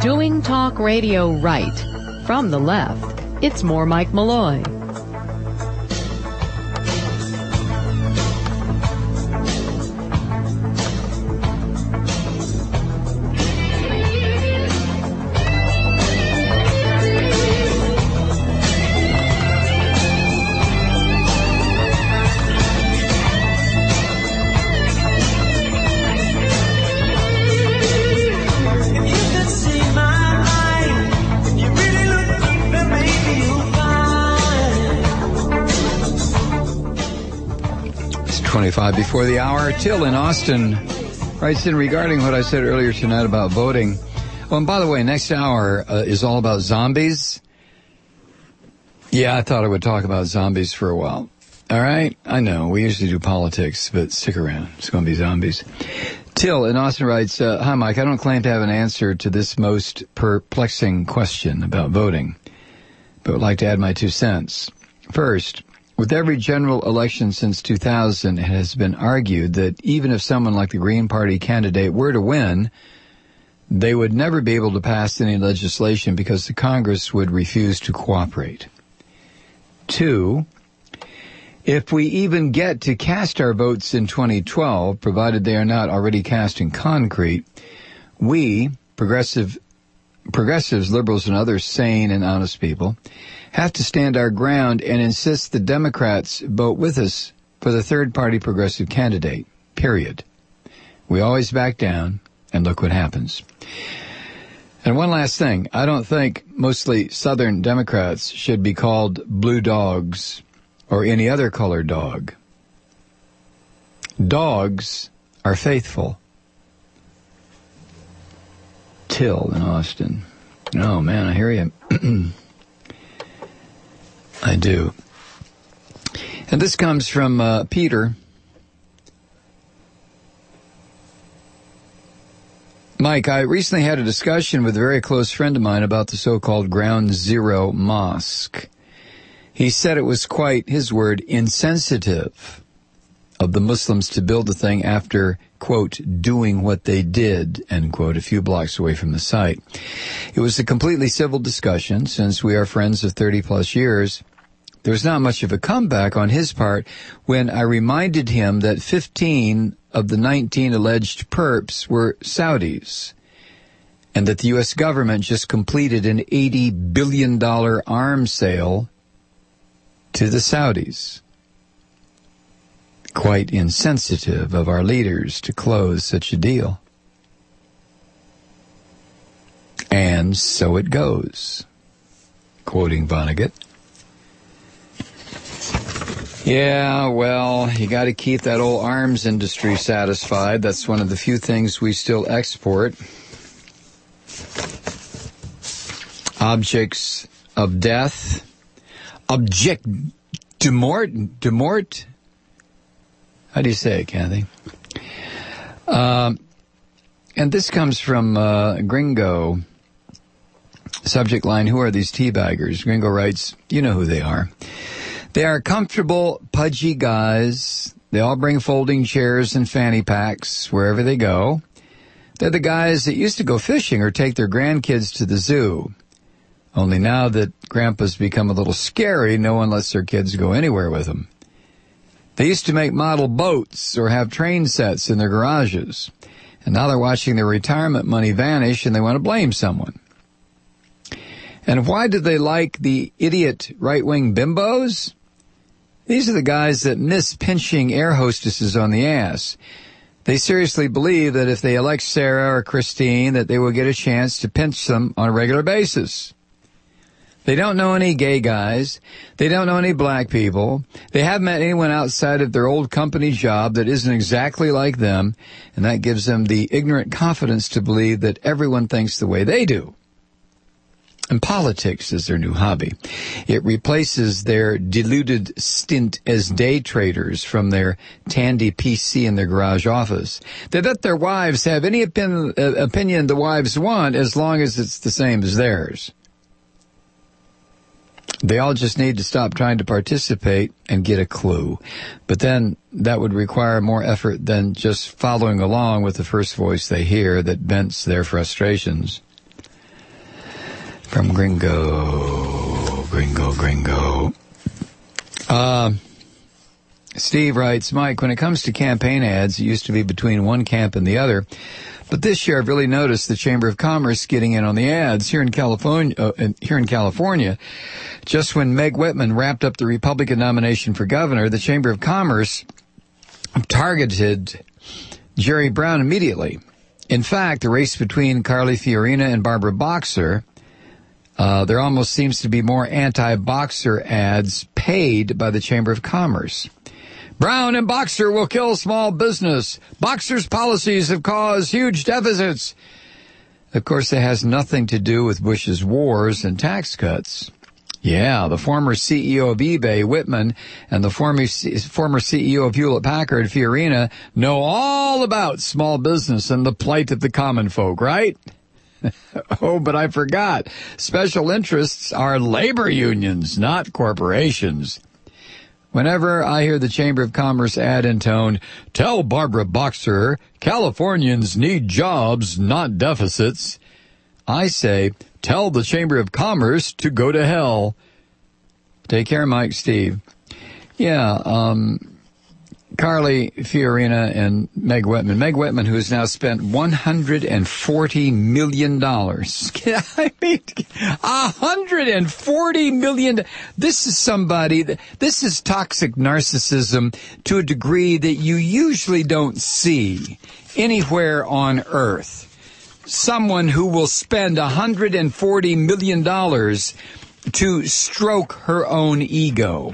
Doing talk radio right. From the left, it's more Mike Malloy. It's 25 before the hour. Till in Austin writes in regarding what I said earlier tonight about voting. Oh, and by the way, next hour is all about zombies. Yeah, I thought I would talk about zombies for a while. All right? I know, we usually do politics, but stick around. It's going to be zombies. Till in Austin writes, Hi, Mike. I don't claim to have an answer to this most perplexing question about voting, but would like to add my 2 cents. First, with every general election since 2000, it has been argued that even if someone like the Green Party candidate were to win, they would never be able to pass any legislation because the Congress would refuse to cooperate. 2, if we even get to cast our votes in 2012, provided they are not already cast in concrete, we, progressives, liberals, and other sane and honest people, have to stand our ground and insist the Democrats vote with us for the third-party progressive candidate, period. We always back down, and look what happens. And one last thing. I don't think mostly Southern Democrats should be called blue dogs or any other color dog. Dogs are faithful. Till in Austin. Oh, man, I hear you. I do. And this comes from Peter. Mike, I recently had a discussion with a very close friend of mine about the so-called Ground Zero Mosque. He said it was quite, his word, insensitive of the Muslims to build the thing after, quote, doing what they did, end quote, a few blocks away from the site. It was a completely civil discussion. Since we are friends of 30-plus years, there was not much of a comeback on his part when I reminded him that 15 of the 19 alleged perps were Saudis, and that the U.S. government just completed an $80 billion arms sale to the Saudis. Quite insensitive of our leaders to close such a deal. And so it goes. Quoting Vonnegut. Yeah, well, you got to keep that old arms industry satisfied. That's one of the few things we still export. Objects of death. Object de mort. How do you say it, Kathy? And this comes from Gringo. Subject line, who are these teabaggers? Gringo writes, you know who they are. They are comfortable, pudgy guys. They all bring folding chairs and fanny packs wherever they go. They're the guys that used to go fishing or take their grandkids to the zoo. Only now that Grandpa's become a little scary, no one lets their kids go anywhere with them. They used to make model boats or have train sets in their garages. And now they're watching their retirement money vanish and they want to blame someone. And why do they like the idiot right-wing bimbos? These are the guys that miss pinching air hostesses on the ass. They seriously believe that if they elect Sarah or Christine, that they will get a chance to pinch them on a regular basis. They don't know any gay guys. They don't know any black people. They haven't met anyone outside of their old company job that isn't exactly like them, and that gives them the ignorant confidence to believe that everyone thinks the way they do. And politics is their new hobby. It replaces their deluded stint as day traders from their Tandy PC in their garage office. They let their wives have any opinion the wives want as long as it's the same as theirs. They all just need to stop trying to participate and get a clue. But then that would require more effort than just following along with the first voice they hear that vents their frustrations. From Gringo. Steve writes, Mike, when it comes to campaign ads, it used to be between one camp and the other. But this year, I've really noticed the Chamber of Commerce getting in on the ads here in California. Just when Meg Whitman wrapped up the Republican nomination for governor, the Chamber of Commerce targeted Jerry Brown immediately. In fact, the race between Carly Fiorina and Barbara Boxer, there almost seems to be more anti-Boxer ads paid by the Chamber of Commerce. Brown and Boxer will kill small business. Boxer's policies have caused huge deficits. Of course, it has nothing to do with Bush's wars and tax cuts. Yeah, the former CEO of eBay, Whitman, and the former CEO of Hewlett-Packard, Fiorina, know all about small business and the plight of the common folk, right? Oh, but I forgot. Special interests are labor unions, not corporations. Whenever I hear the Chamber of Commerce ad intoned, tell Barbara Boxer, Californians need jobs, not deficits, I say, tell the Chamber of Commerce to go to hell. Take care, Mike, Steve. Yeah, Carly Fiorina and Meg Whitman. Meg Whitman, who has now spent $140 million. I mean, $140 million. This is this is toxic narcissism to a degree that you usually don't see anywhere on earth. Someone who will spend $140 million to stroke her own ego.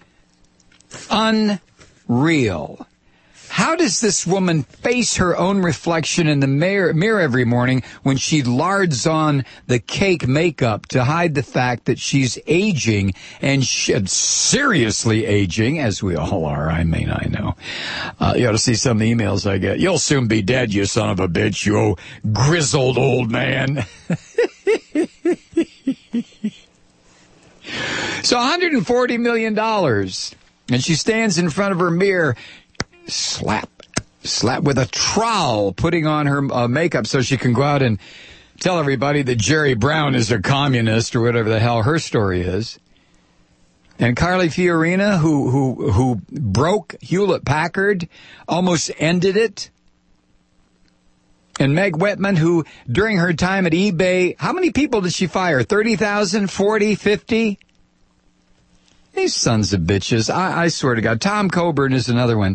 Unreal. How does this woman face her own reflection in the mirror every morning when she lards on the cake makeup to hide the fact that she's aging and seriously aging, as we all are? I know. You ought to see some of the emails I get. You'll soon be dead, you son of a bitch, you grizzled old man. So $140 million. And she stands in front of her mirror, slap with a trowel, putting on her makeup so she can go out and tell everybody that Jerry Brown is a communist or whatever the hell her story is. And Carly Fiorina, who broke Hewlett-Packard, almost ended it. And Meg Whitman, who during her time at eBay, how many people did she fire? 30,000, 40, 50? These sons of bitches. I swear to God. Tom Coburn is another one.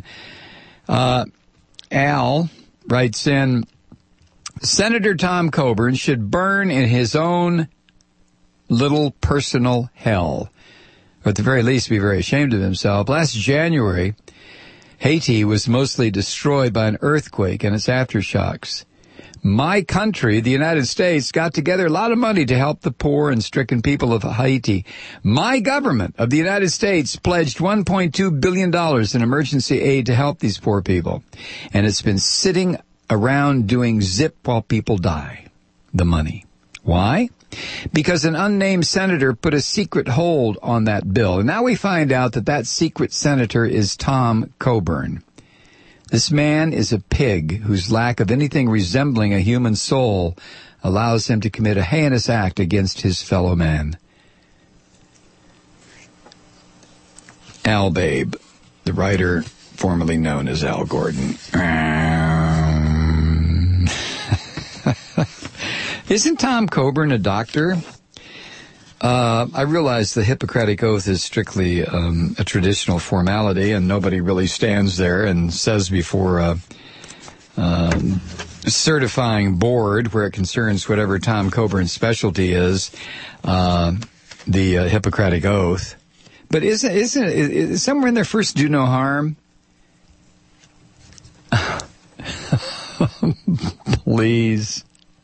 Al writes in, Senator Tom Coburn should burn in his own little personal hell, or at the very least be very ashamed of himself. Last January, Haiti was mostly destroyed by an earthquake and its aftershocks. My country, the United States, got together a lot of money to help the poor and stricken people of Haiti. My government of the United States pledged $1.2 billion in emergency aid to help these poor people. And it's been sitting around doing zip while people die. The money. Why? Because an unnamed senator put a secret hold on that bill. And now we find out that secret senator is Tom Coburn. This man is a pig whose lack of anything resembling a human soul allows him to commit a heinous act against his fellow man. Al Babe, the writer formerly known as Al Gordon. Isn't Tom Coburn a doctor? I realize the Hippocratic Oath is strictly a traditional formality, and nobody really stands there and says before a certifying board where it concerns whatever Tom Coburn's specialty is, the Hippocratic Oath. But isn't somewhere in there first do no harm? Please.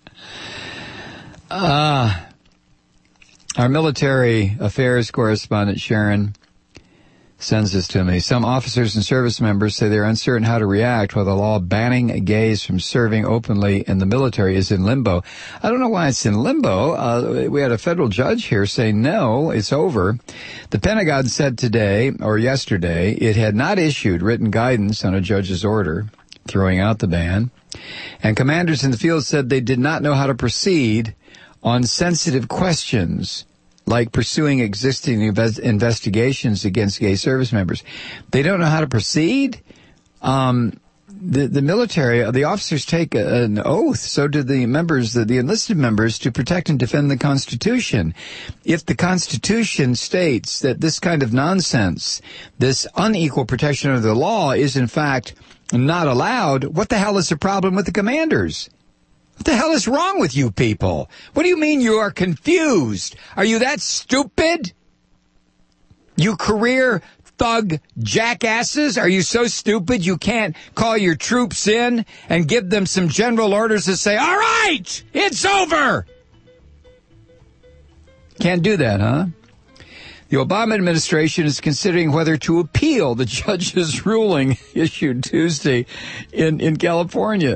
Our military affairs correspondent, Sharon, sends this to me. Some officers and service members say they're uncertain how to react while the law banning gays from serving openly in the military is in limbo. I don't know why it's in limbo. We had a federal judge here say, no, it's over. The Pentagon said today, or yesterday, it had not issued written guidance on a judge's order throwing out the ban. And commanders in the field said they did not know how to proceed on sensitive questions like pursuing existing investigations against gay service members. They don't know how to proceed. The military, the officers take an oath. So do the members, the enlisted members, to protect and defend the Constitution. If the Constitution states that this kind of nonsense, this unequal protection of the law, is in fact not allowed, what the hell is the problem with the commanders? What the hell is wrong with you people? What do you mean you are confused? Are you that stupid? You career thug jackasses? Are you so stupid you can't call your troops in and give them some general orders to say, all right, it's over? Can't do that, huh? The Obama administration is considering whether to appeal the judge's ruling issued Tuesday in California.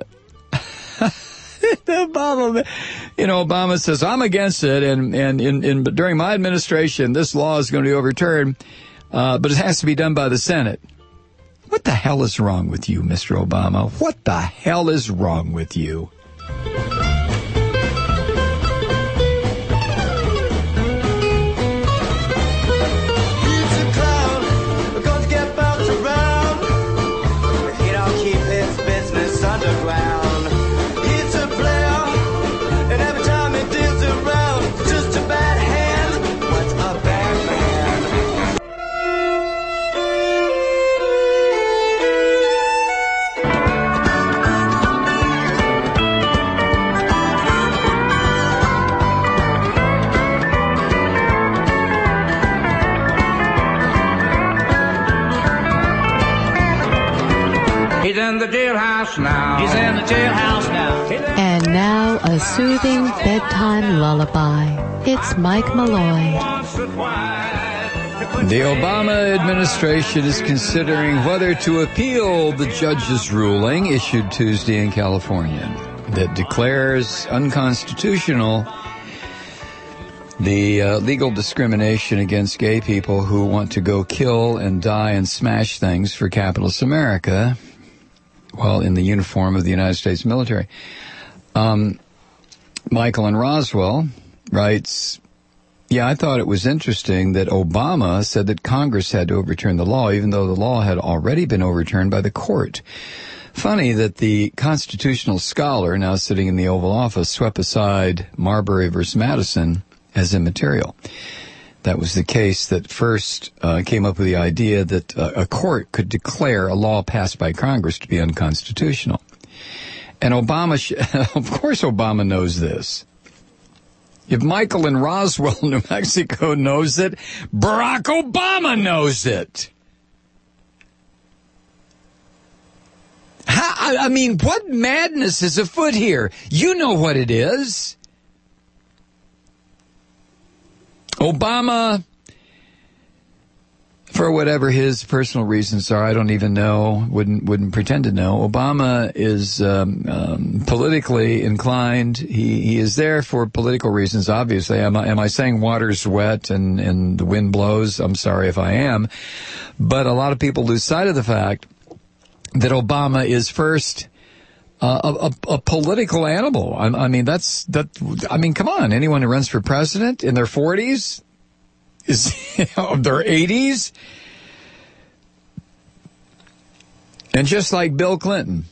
Obama says, I'm against it, and during my administration, this law is going to be overturned, but it has to be done by the Senate. What the hell is wrong with you, Mr. Obama? What the hell is wrong with you? He's in the jailhouse now. He's in the jailhouse now. And now a soothing bedtime lullaby. It's Mike Malloy. The Obama administration is considering whether to appeal the judge's ruling issued Tuesday in California that declares unconstitutional the legal discrimination against gay people who want to go kill and die and smash things for capitalist America while in the uniform of the United States military. Michael in Roswell writes, yeah, I thought it was interesting that Obama said that Congress had to overturn the law, even though the law had already been overturned by the court. Funny that the constitutional scholar now sitting in the Oval Office swept aside Marbury versus Madison as immaterial. That was the case that first came up with the idea that a court could declare a law passed by Congress to be unconstitutional. And Obama, of course Obama knows this. If Michael in Roswell, New Mexico knows it, Barack Obama knows it. I mean, what madness is afoot here? You know what it is. Obama, for whatever his personal reasons are, I don't even know, wouldn't pretend to know. Obama is politically inclined. He is there for political reasons, obviously. Am I saying water's wet and the wind blows? I'm sorry if I am. But a lot of people lose sight of the fact that Obama is first a political animal. I mean, come on. Anyone who runs for president in their 40s is their 80s. And just like Bill Clinton,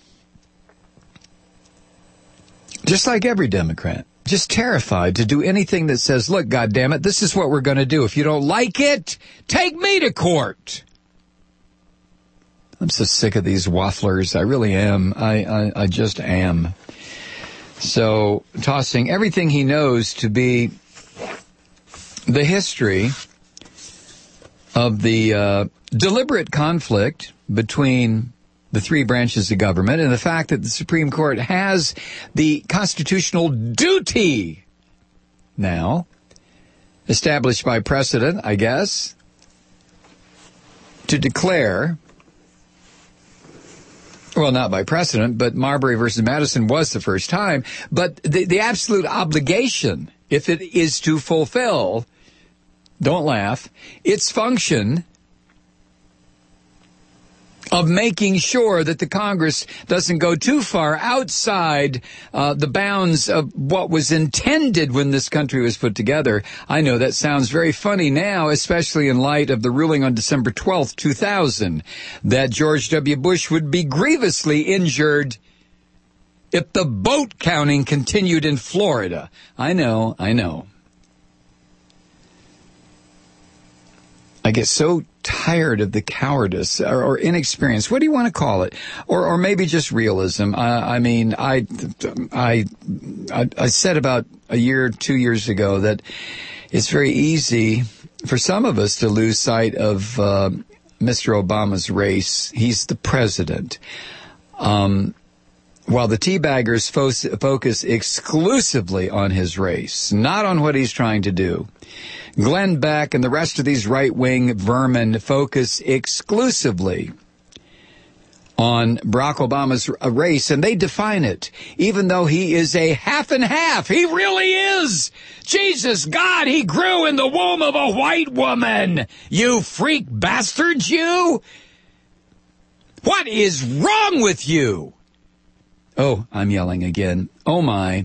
just like every Democrat, just terrified to do anything that says, look, goddammit, this is what we're going to do. If you don't like it, take me to court. I'm so sick of these wafflers. I really am. I just am. So tossing everything he knows to be the history of the deliberate conflict between the three branches of government and the fact that the Supreme Court has the constitutional duty now, established by precedent, I guess, to declare, well, not by precedent, but Marbury versus Madison was the first time, but the absolute obligation, if it is to fulfill, don't laugh, its function of making sure that the Congress doesn't go too far outside the bounds of what was intended when this country was put together. I know that sounds very funny now, especially in light of the ruling on December 12th, 2000, that George W. Bush would be grievously injured if the vote counting continued in Florida. I know. I get so tired of the cowardice or inexperience. What do you want to call it? Or maybe just realism. I said about a year, 2 years ago that it's very easy for some of us to lose sight of Mr. Obama's race. He's the president. While the teabaggers focus exclusively on his race, not on what he's trying to do. Glenn Beck and the rest of these right-wing vermin focus exclusively on Barack Obama's race, and they define it, even though he is a half and half. He really is. Jesus, God, he grew in the womb of a white woman. You freak bastards, you. What is wrong with you? Oh, I'm yelling again. Oh, my.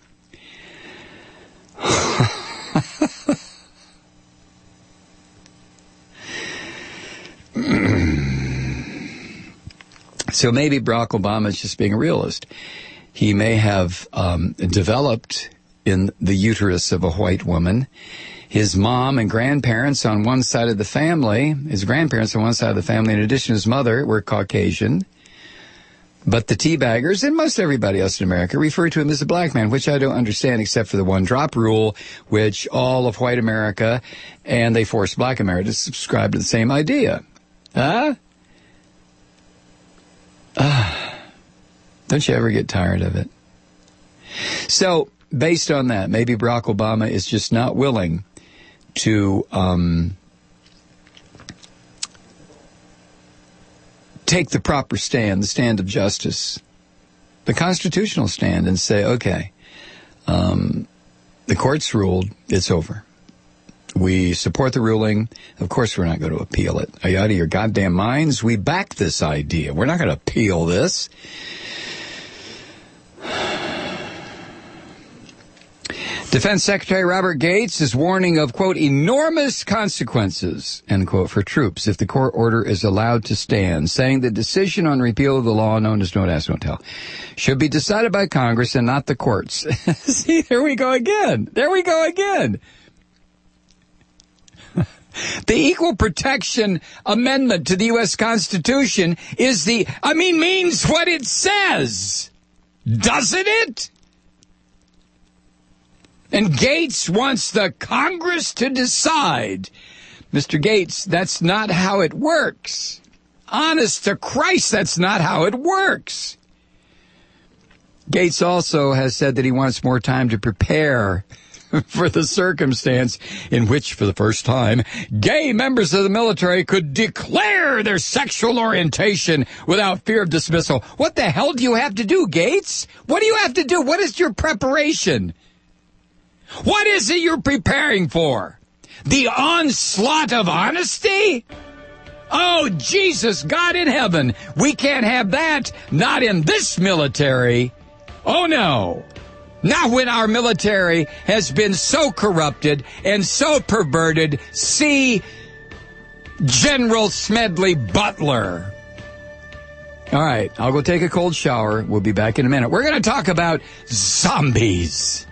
So maybe Barack Obama is just being a realist. He may have developed in the uterus of a white woman. His mom and grandparents on one side of the family, his grandparents on one side of the family, in addition to his mother, were Caucasian. But the teabaggers and most everybody else in America refer to him as a black man, which I don't understand except for the one-drop rule, which all of white America, and they force black America to subscribe to the same idea. Huh? Don't you ever get tired of it? So, based on that, maybe Barack Obama is just not willing to take the proper stand, the stand of justice, the constitutional stand, and say, okay, the court's ruled, it's over. We support the ruling. Of course, we're not going to appeal it. Are you out of your goddamn minds? We back this idea. We're not going to appeal this. Defense Secretary Robert Gates is warning of, quote, enormous consequences, end quote, for troops if the court order is allowed to stand, saying the decision on repeal of the law known as Don't Ask, Don't Tell should be decided by Congress and not the courts. See, there we go again. The Equal Protection Amendment to the U.S. Constitution means what it says. Doesn't it? And Gates wants the Congress to decide. Mr. Gates, that's not how it works. Honest to Christ, that's not how it works. Gates also has said that he wants more time to prepare for the circumstance in which, for the first time, gay members of the military could declare their sexual orientation without fear of dismissal. What the hell do you have to do, Gates? What do you have to do? What is your preparation? What is it you're preparing for? The onslaught of honesty? Oh, Jesus, God in heaven, we can't have that. Not in this military. Oh, no. Not when our military has been so corrupted and so perverted. See General Smedley Butler. All right, I'll go take a cold shower. We'll be back in a minute. We're going to talk about zombies.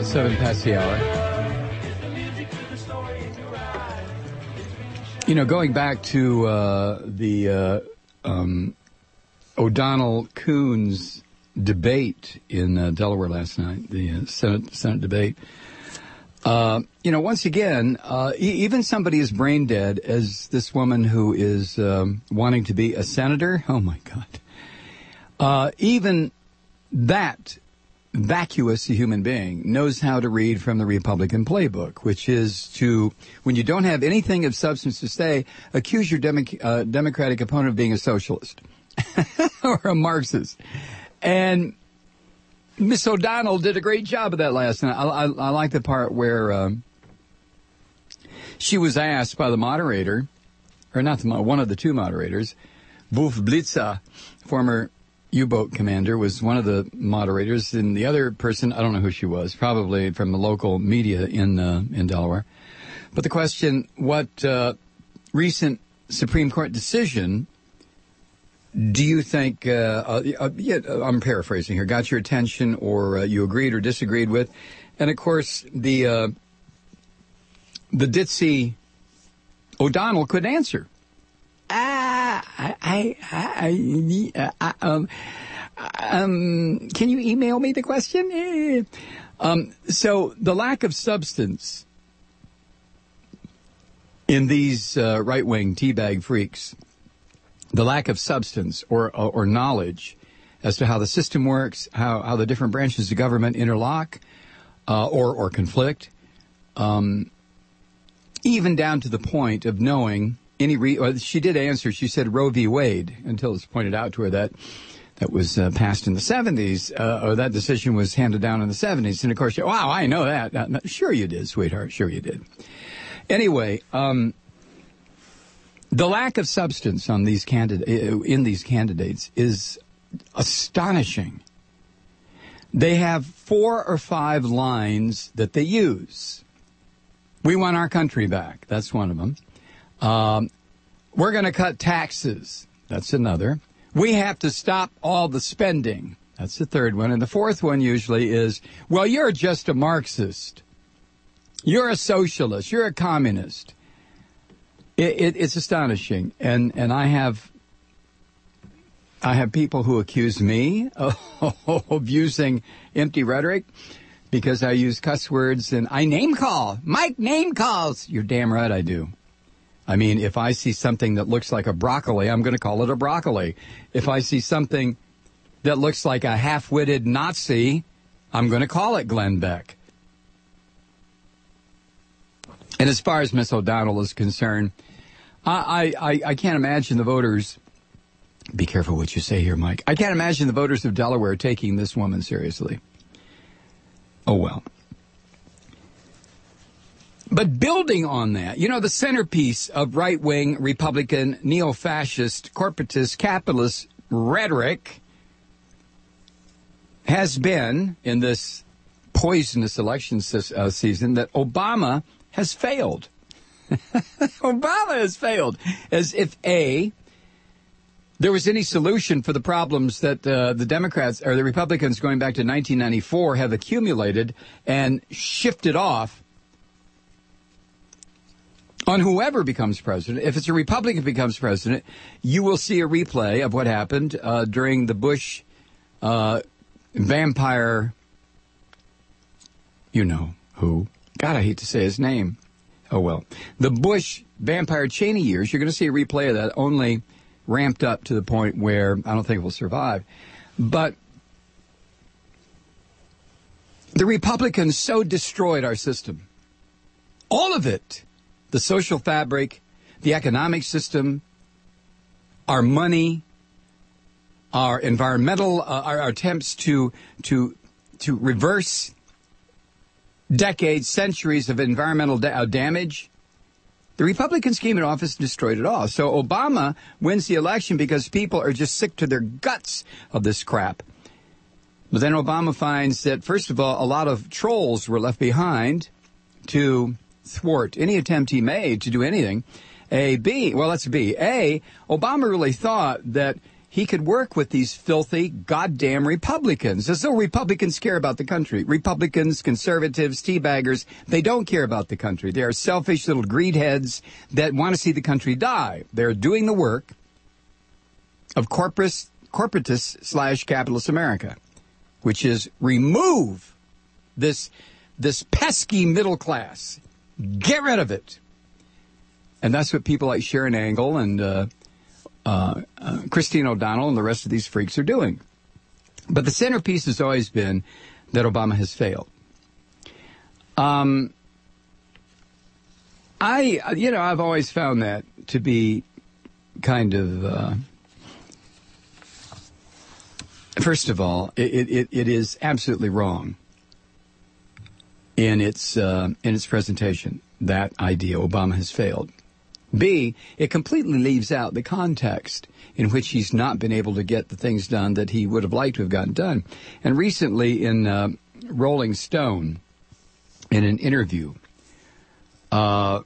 about 7 past the hour. You know, going back to the O'Donnell-Coons debate in Delaware last night, the Senate debate, you know, once again, even somebody as brain dead as this woman who is wanting to be a senator, oh my God, even that vacuous human being knows how to read from the Republican playbook, which is to, when you don't have anything of substance to say, accuse your Democratic opponent of being a socialist or a Marxist. And Miss O'Donnell did a great job of that last night. I like the part where she was asked by the moderator, or not one of the two moderators, Wolf Blitzer, former U-boat commander, was one of the moderators, and the other person, I don't know who she was, probably from the local media in Delaware. But the question, what recent Supreme Court decision do you think, I'm paraphrasing here, got your attention or you agreed or disagreed with? And of course, the ditzy O'Donnell couldn't answer. Can you email me the question? So the lack of substance in these right-wing teabag freaks, the lack of substance or knowledge as to how the system works, how the different branches of government interlock or conflict, even down to the point of knowing she did answer. She said Roe v. Wade until it was pointed out to her that was passed in the 70s, or that decision was handed down in the 70s. And of course, wow, I know that. Sure you did, sweetheart. Sure you did. Anyway, the lack of substance in these candidates is astonishing. They have 4 or 5 lines that they use. We want our country back. That's one of them. We're going to cut taxes. That's another. We have to stop all the spending. That's the third one. And the fourth one usually is, well, you're just a Marxist. You're a socialist. You're a communist. It's astonishing. And I have people who accuse me of using empty rhetoric because I use cuss words and I name call. Mike name calls. You're damn right I do. I mean, if I see something that looks like a broccoli, I'm going to call it a broccoli. If I see something that looks like a half-witted Nazi, I'm going to call it Glenn Beck. And as far as Miss O'Donnell is concerned, I can't imagine the voters, be careful what you say here, Mike. I can't imagine the voters of Delaware taking this woman seriously. Oh, well. But building on that, you know, the centerpiece of right-wing Republican, neo-fascist, corporatist, capitalist rhetoric has been, in this poisonous election season, that Obama has failed. Obama has failed. As if, A, there was any solution for the problems that the Democrats or the Republicans going back to 1994 have accumulated and shifted off on whoever becomes president. If it's a Republican becomes president, you will see a replay of what happened during the Bush vampire, you know who. God, I hate to say his name. Oh, well. The Bush vampire Cheney years, you're going to see a replay of that, only ramped up to the point where I don't think it will survive. But the Republicans so destroyed our system. All of it. The social fabric, the economic system, our money, our environmental, our attempts to reverse decades, centuries of environmental damage. The Republicans came in office and destroyed it all. So Obama wins the election because people are just sick to their guts of this crap. But then Obama finds that, first of all, a lot of trolls were left behind to thwart any attempt he made to do anything. A, Obama really thought that he could work with these filthy, goddamn Republicans, as though Republicans care about the country. Republicans, conservatives, teabaggers, they don't care about the country. They are selfish little greedheads that want to see the country die. They're doing the work of corporatist/capitalist America, which is remove this pesky middle class. Get rid of it. And that's what people like Sharon Angle and Christine O'Donnell and the rest of these freaks are doing. But the centerpiece has always been that Obama has failed. I've always found that to be kind of, first of all, it is absolutely wrong in its presentation, that idea, Obama has failed. B, it completely leaves out the context in which he's not been able to get the things done that he would have liked to have gotten done. And recently in Rolling Stone, in an interview, Obama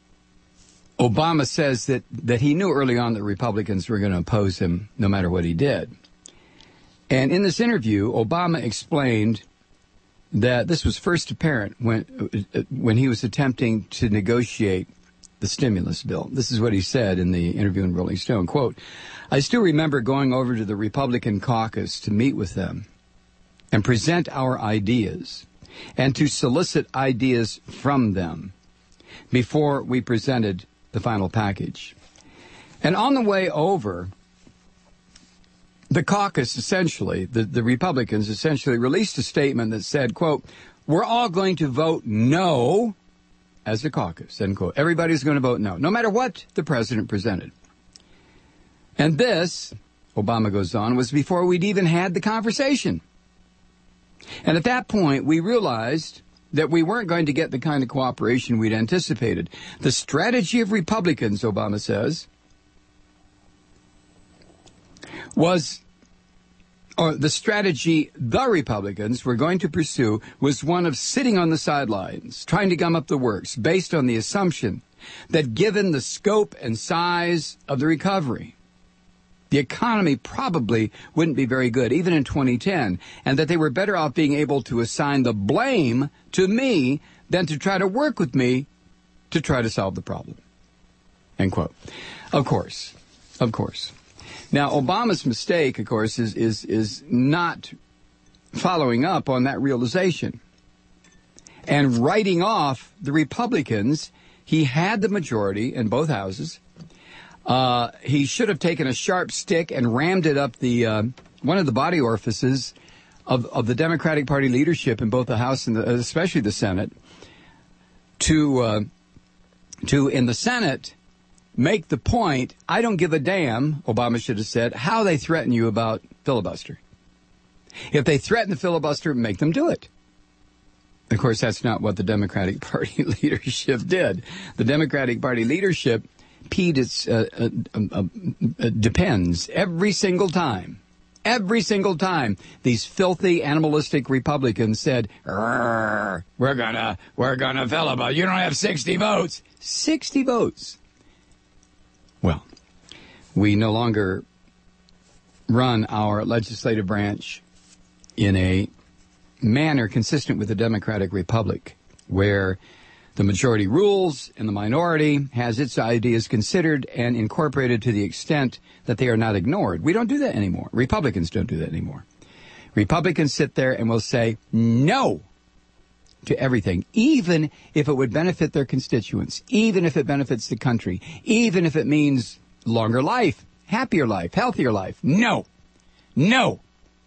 says that he knew early on that Republicans were going to oppose him no matter what he did. And in this interview, Obama explained that this was first apparent when he was attempting to negotiate the stimulus bill. This is what he said in the interview in Rolling Stone. Quote, "I still remember going over to the Republican caucus to meet with them and present our ideas and to solicit ideas from them before we presented the final package. And on the way over, the caucus essentially, the Republicans essentially released a statement that said, quote, 'We're all going to vote no as a caucus,' end quote. Everybody's going to vote no matter what the president presented. And this, Obama goes on, was before we'd even had the conversation. And at that point, we realized that we weren't going to get the kind of cooperation we'd anticipated. The strategy of Republicans," Obama says, the strategy the Republicans were going to pursue was one of sitting on the sidelines, trying to gum up the works, based on the assumption that given the scope and size of the recovery, the economy probably wouldn't be very good, even in 2010, and that they were better off being able to assign the blame to me than to try to work with me to try to solve the problem. End quote. Of course. Now, Obama's mistake, of course, is not following up on that realization and writing off the Republicans. He had the majority in both houses. He should have taken a sharp stick and rammed it up the one of the body orifices of the Democratic Party leadership in both the House and especially the Senate to in the Senate make the point, I don't give a damn, Obama should have said, how they threaten you about filibuster. If they threaten the filibuster, make them do it. Of course, that's not what the Democratic Party leadership did. The Democratic Party leadership peed its depends every single time. Every single time these filthy, animalistic Republicans said, we're gonna filibuster. You don't have 60 votes. 60 votes. Well, we no longer run our legislative branch in a manner consistent with the Democratic Republic, where the majority rules and the minority has its ideas considered and incorporated to the extent that they are not ignored. We don't do that anymore. Republicans don't do that anymore. Republicans sit there and will say no to everything, even if it would benefit their constituents, even if it benefits the country, even if it means longer life, happier life, healthier life. No. No.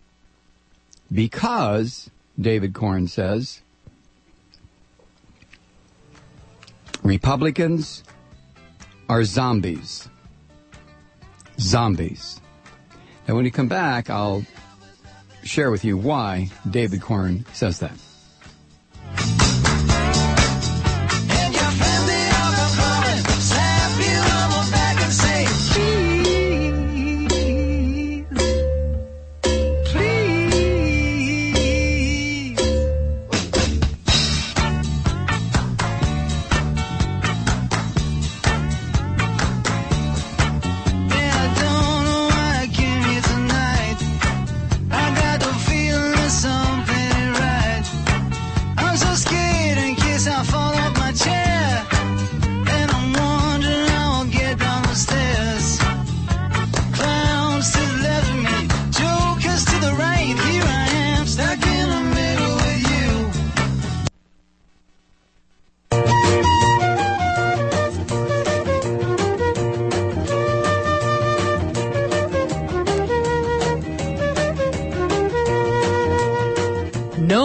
Because, David Corn says, Republicans are zombies. Zombies. Now, when we come back, I'll share with you why David Corn says that.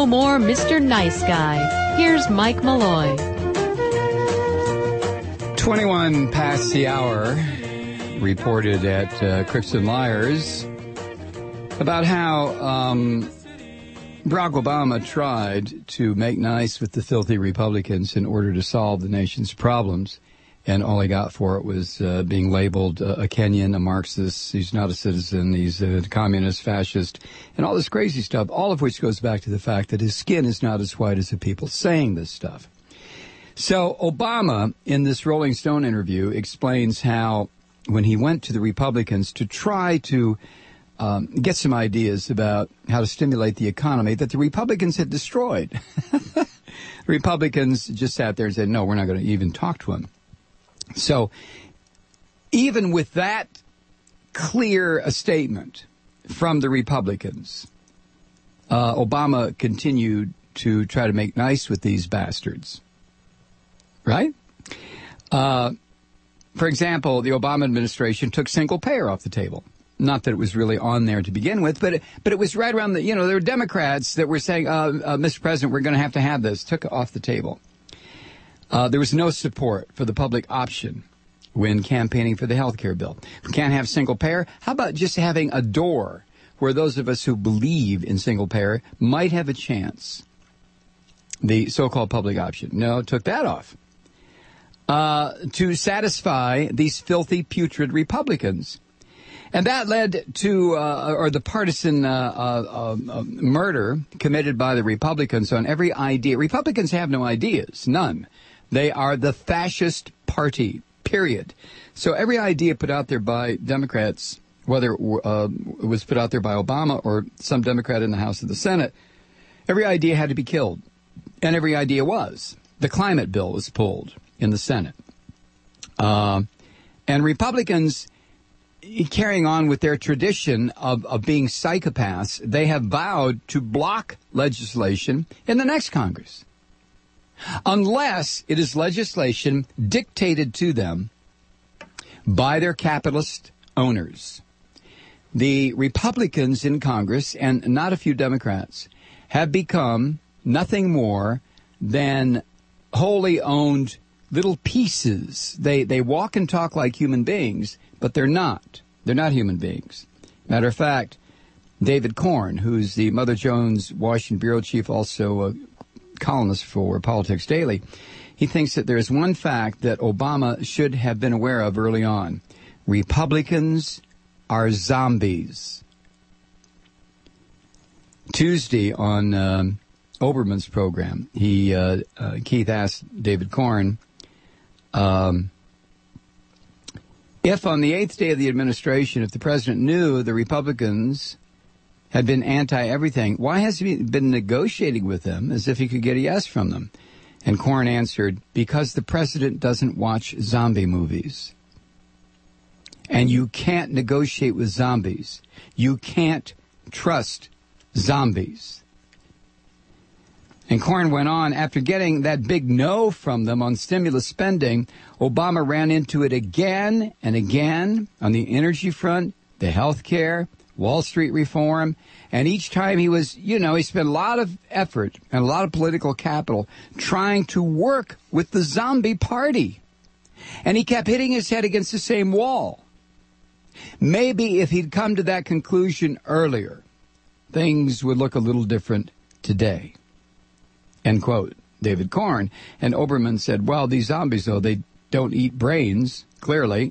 no more Mr. Nice Guy. Here's Mike Malloy. 21 past the hour, reported at Crooks and Liars about how Barack Obama tried to make nice with the filthy Republicans in order to solve the nation's problems, and all he got for it was being labeled a Kenyan, a Marxist. He's not a citizen. He's a communist, fascist, and all this crazy stuff, all of which goes back to the fact that his skin is not as white as the people saying this stuff. So Obama, in this Rolling Stone interview, explains how when he went to the Republicans to try to get some ideas about how to stimulate the economy that the Republicans had destroyed. The Republicans just sat there and said, no, we're not going to even talk to him. So even with that clear a statement from the Republicans, Obama continued to try to make nice with these bastards. Right? For example, the Obama administration took single payer off the table. Not that it was really on there to begin with, but it was right around there were Democrats that were saying, Mr. President, we're going to have this. Took it off the table. There was no support for the public option when campaigning for the health care bill. If we can't have single payer, how about just having a door where those of us who believe in single payer might have a chance? The so-called public option. No, took that off. To satisfy these filthy, putrid Republicans. And that led to, the partisan murder committed by the Republicans on every idea. Republicans have no ideas, none. They are the fascist party, period. So every idea put out there by Democrats, whether it was put out there by Obama or some Democrat in the House or the Senate, every idea had to be killed. And every idea was. The climate bill was pulled in the Senate. And Republicans, carrying on with their tradition of being psychopaths, they have vowed to block legislation in the next Congress. Unless it is legislation dictated to them by their capitalist owners. The Republicans in Congress, and not a few Democrats, have become nothing more than wholly owned little pieces. They walk and talk like human beings, but they're not. They're not human beings. Matter of fact, David Corn, who's the Mother Jones Washington bureau chief, also a columnist for Politics Daily, he thinks that there's one fact that Obama should have been aware of early on. Republicans are zombies. Tuesday on Oberman's program, Keith asked David Corn, if on the 8th day of the administration, if the president knew the Republicans had been anti-everything, why has he been negotiating with them as if he could get a yes from them? And Corn answered, because the president doesn't watch zombie movies. And you can't negotiate with zombies. You can't trust zombies. And Corn went on, after getting that big no from them on stimulus spending, Obama ran into it again and again on the energy front, the health care, Wall Street reform. And each time he spent a lot of effort and a lot of political capital trying to work with the zombie party. And he kept hitting his head against the same wall. Maybe if he'd come to that conclusion earlier, things would look a little different today. End quote. David Corn. And Oberman said, well, these zombies, though, they don't eat brains, clearly.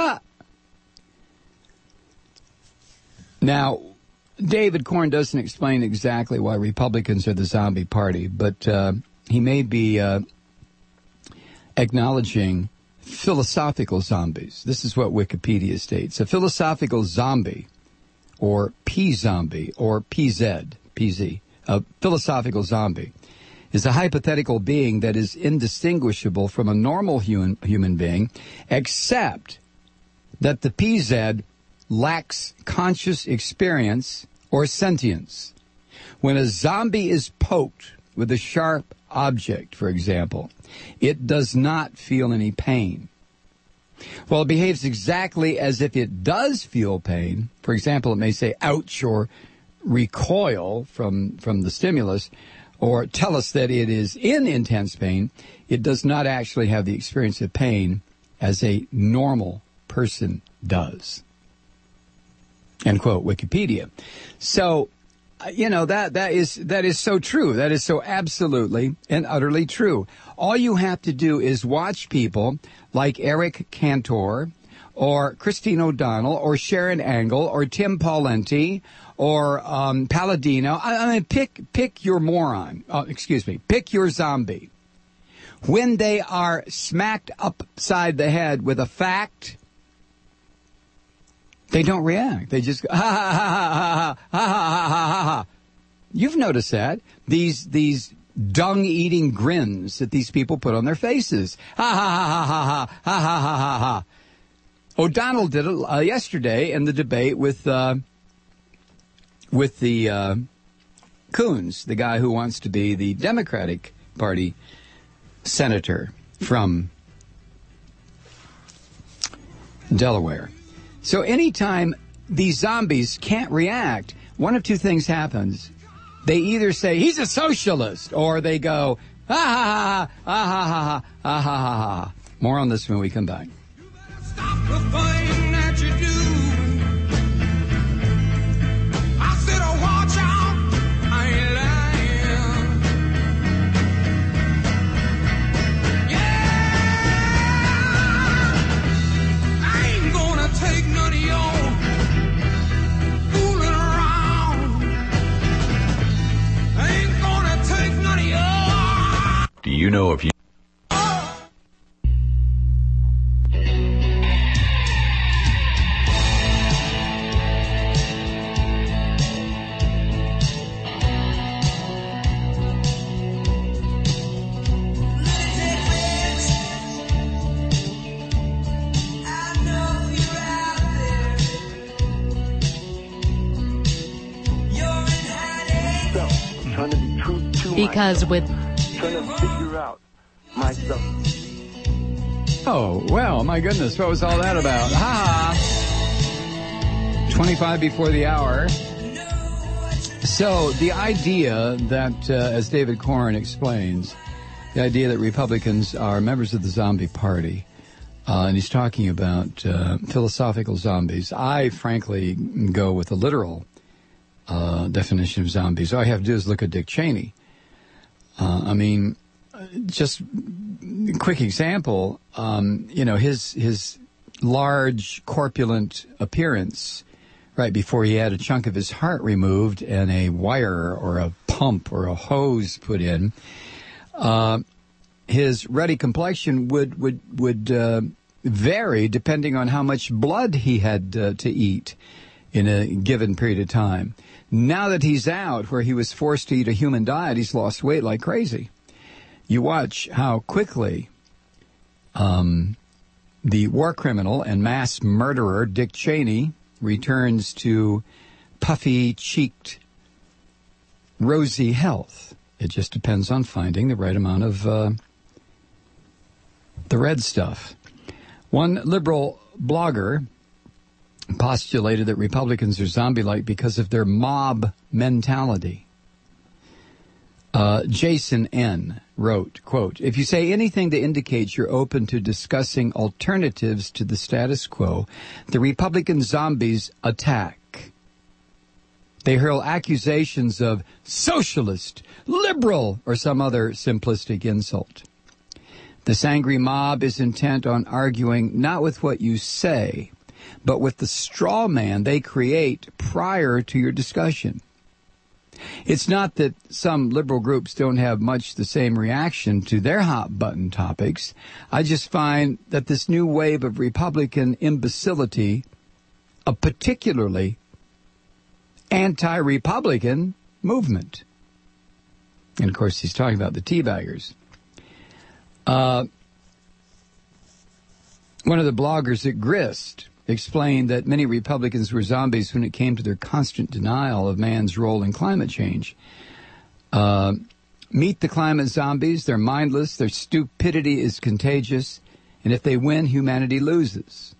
Now, David Corn doesn't explain exactly why Republicans are the zombie party, but he may be acknowledging philosophical zombies. This is what Wikipedia states. A philosophical zombie, or P-zombie, or PZ, a philosophical zombie, is a hypothetical being that is indistinguishable from a normal human being, except that the PZ lacks conscious experience or sentience. When a zombie is poked with a sharp object, for example, it does not feel any pain. Well, it behaves exactly as if it does feel pain. For example, it may say ouch or recoil from the stimulus. or tell us that it is in intense pain, it does not actually have the experience of pain as a normal person does. End quote, Wikipedia. So, that is so true. That is so absolutely and utterly true. All you have to do is watch people like Eric Cantor or Christine O'Donnell or Sharon Angle or Tim Pawlenty or Palladino. I mean, pick your moron. Pick your zombie. When they are smacked upside the head with a fact, they don't react. They just go, ha, ha, ha, ha, ha, ha, ha, ha, ha. You've noticed that. These dung-eating grins that these people put on their faces. Ha, ha, ha, ha, ha, ha, ha, ha, ha, ha. O'Donnell did it yesterday in the debate with the Coons, the guy who wants to be the Democratic Party senator from Delaware. So anytime these zombies can't react, one of two things happens. They either say, he's a socialist, or they go, ha, ha, ha, ha, ha, ha, ha, ha, ha, ha. More on this when we come back. Stop the thing that you do. I said, oh, watch out, I ain't lying. Yeah, I ain't gonna take none of your fooling around. I ain't gonna take none of your... Do you know if you... Because with... trying to figure out myself. Oh, well, my goodness, what was all that about? Ha ha! 25 before the hour. So the idea that, as David Corn explains, the idea that Republicans are members of the zombie party, and he's talking about philosophical zombies. I, frankly, go with the literal definition of zombies. All I have to do is look at Dick Cheney. Just a quick example, his large, corpulent appearance right before he had a chunk of his heart removed and a wire or a pump or a hose put in, his ruddy complexion would vary depending on how much blood he had to eat in a given period of time. Now that he's out, where he was forced to eat a human diet, he's lost weight like crazy. You watch how quickly the war criminal and mass murderer Dick Cheney returns to puffy-cheeked, rosy health. It just depends on finding the right amount of the red stuff. One liberal blogger postulated that Republicans are zombie-like because of their mob mentality. Jason N. wrote, quote, if you say anything that indicates you're open to discussing alternatives to the status quo, the Republican zombies attack. They hurl accusations of socialist, liberal, or some other simplistic insult. This angry mob is intent on arguing not with what you say, but with the straw man they create prior to your discussion. It's not that some liberal groups don't have much the same reaction to their hot-button topics. I just find that this new wave of Republican imbecility, a particularly anti-Republican movement. And, of course, he's talking about the teabaggers. One of the bloggers at Grist explained that many Republicans were zombies when it came to their constant denial of man's role in climate change. Meet the climate zombies. They're mindless. Their stupidity is contagious. And if they win, humanity loses.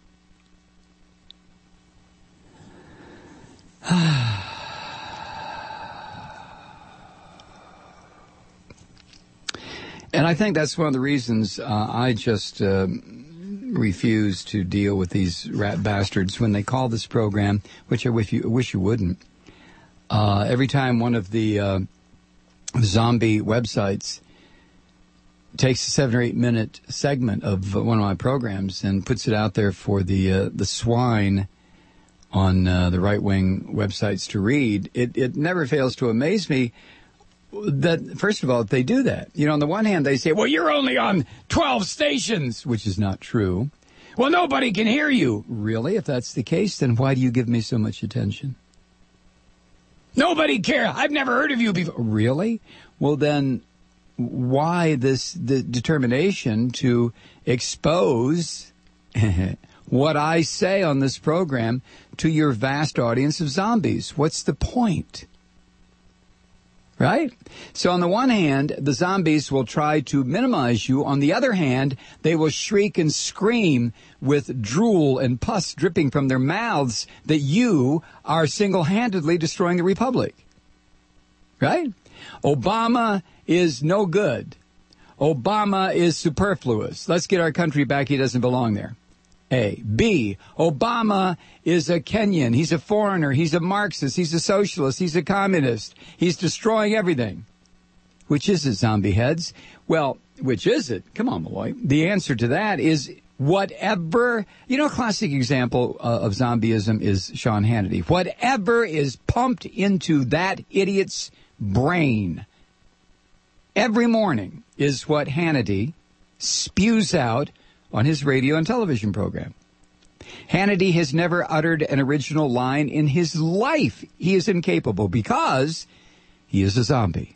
And I think that's one of the reasons I just refuse to deal with these rat bastards when they call this program, which I wish you wouldn't. Every time one of the zombie websites takes a 7 or 8 minute segment of one of my programs and puts it out there for the swine on the right-wing websites to read, it never fails to amaze me that, first of all, if they do that. You know, on the one hand, they say, well, you're only on 12 stations, which is not true. Well, nobody can hear you. Really? If that's the case, then why do you give me so much attention? Nobody cares. I've never heard of you before. Really? Well, then why the determination to expose what I say on this program to your vast audience of zombies? What's the point? Right? So on the one hand, the zombies will try to minimize you. On the other hand, they will shriek and scream with drool and pus dripping from their mouths that you are single-handedly destroying the republic. Right? Obama is no good. Obama is superfluous. Let's get our country back. He doesn't belong there. A. B. Obama is a Kenyan. He's a foreigner. He's a Marxist. He's a socialist. He's a communist. He's destroying everything. Which is it, zombie heads? Well, which is it? Come on, Malloy. The answer to that is whatever. You know, a classic example of zombieism is Sean Hannity. Whatever is pumped into that idiot's brain every morning is what Hannity spews out on his radio and television program. Hannity has never uttered an original line in his life. He is incapable because he is a zombie.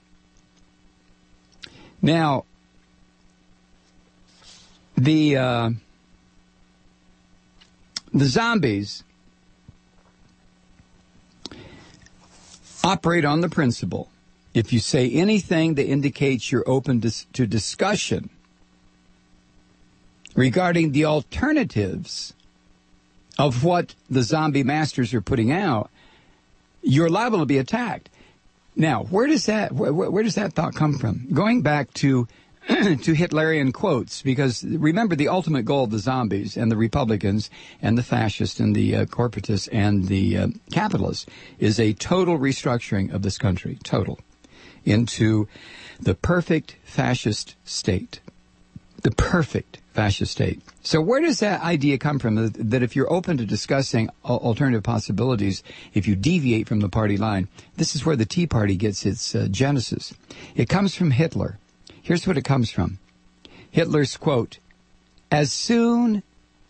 Now, the zombies operate on the principle, if you say anything that indicates you're open to discussion regarding the alternatives of what the zombie masters are putting out, you're liable to be attacked. Now, where does that thought come from? Going back to Hitlerian quotes, because remember, the ultimate goal of the zombies and the Republicans and the fascists and the corporatists and the capitalists is a total restructuring of this country, total, into the perfect fascist state. The perfect fascist state. So where does that idea come from, that if you're open to discussing alternative possibilities, if you deviate from the party line? This is where the Tea Party gets its genesis. It comes from Hitler. Here's what it comes from. Hitler's quote, "As soon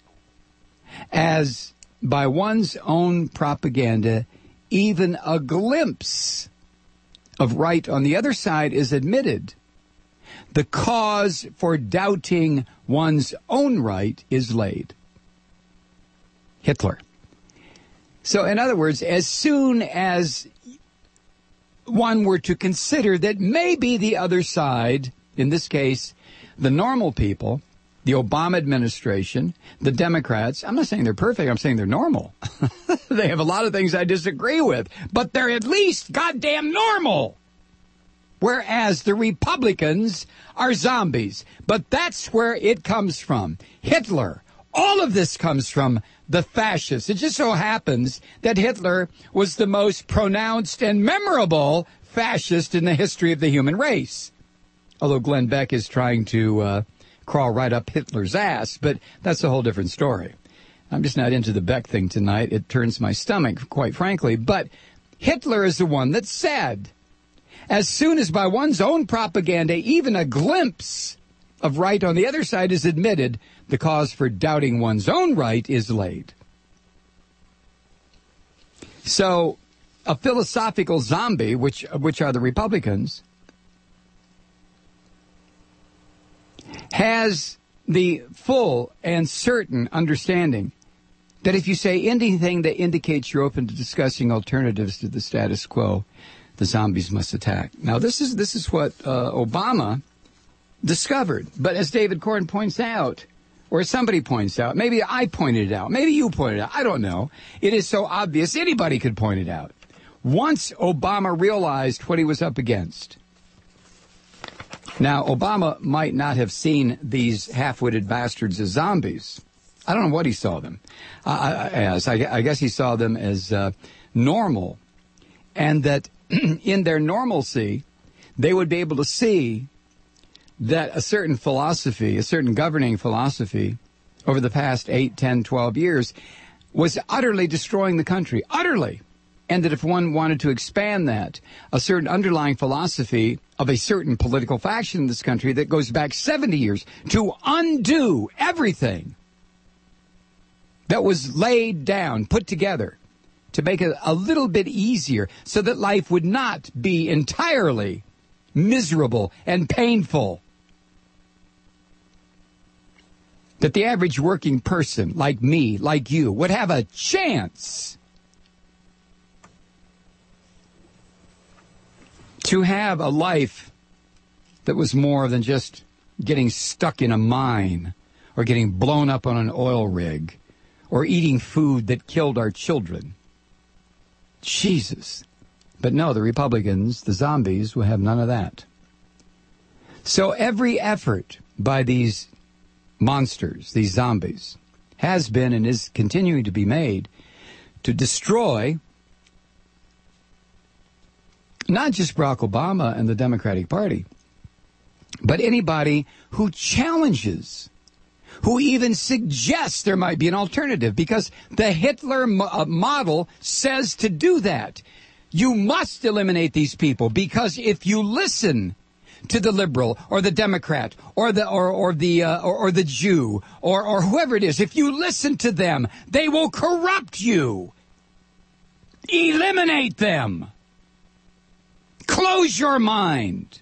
as by one's own propaganda, even a glimpse of right on the other side is admitted, the cause for doubting one's own right is laid." Hitler. So, in other words, as soon as one were to consider that maybe the other side, in this case, the normal people, the Obama administration, the Democrats, I'm not saying they're perfect, I'm saying they're normal. They have a lot of things I disagree with, but they're at least goddamn normal. Whereas the Republicans are zombies. But that's where it comes from. Hitler. All of this comes from the fascists. It just so happens that Hitler was the most pronounced and memorable fascist in the history of the human race. Although Glenn Beck is trying to crawl right up Hitler's ass, but that's a whole different story. I'm just not into the Beck thing tonight. It turns my stomach, quite frankly. But Hitler is the one that said, as soon as by one's own propaganda, even a glimpse of right on the other side is admitted, the cause for doubting one's own right is laid. So, a philosophical zombie, which are the Republicans, has the full and certain understanding that if you say anything that indicates you're open to discussing alternatives to the status quo, the zombies must attack. Now, this is what Obama discovered. But as David Corn points out, or somebody points out, maybe I pointed it out, maybe you pointed it out, I don't know. It is so obvious anybody could point it out. Once Obama realized what he was up against, Now, Obama might not have seen these half-witted bastards as zombies. I don't know what he saw them as. I guess he saw them as normal, and that in their normalcy, they would be able to see that a certain philosophy, a certain governing philosophy over the past 8, 10, 12 years was utterly destroying the country, utterly. And that if one wanted to expand that, a certain underlying philosophy of a certain political faction in this country that goes back 70 years to undo everything that was laid down, put together, to make it a little bit easier so that life would not be entirely miserable and painful. That the average working person, like me, like you, would have a chance to have a life that was more than just getting stuck in a mine or getting blown up on an oil rig or eating food that killed our children. Jesus. But no, the Republicans, the zombies, will have none of that. So every effort by these monsters, these zombies, has been and is continuing to be made to destroy not just Barack Obama and the Democratic Party, but anybody who challenges, who even suggests there might be an alternative, because the Hitler model says to do that. You must eliminate these people, because if you listen to the liberal or the Democrat or the Jew or whoever it is, if you listen to them, they will corrupt you. Eliminate them. Close your mind.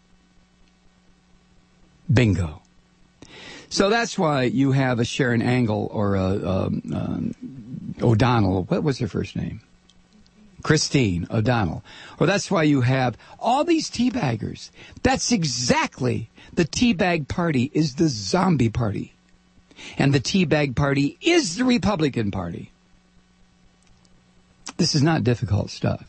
Bingo. So that's why you have a Sharon Angle or a O'Donnell. What was her first name? Christine O'Donnell. Or that's why you have all these teabaggers. That's exactly the teabag party is the zombie party. And the teabag party is the Republican Party. This is not difficult stuff.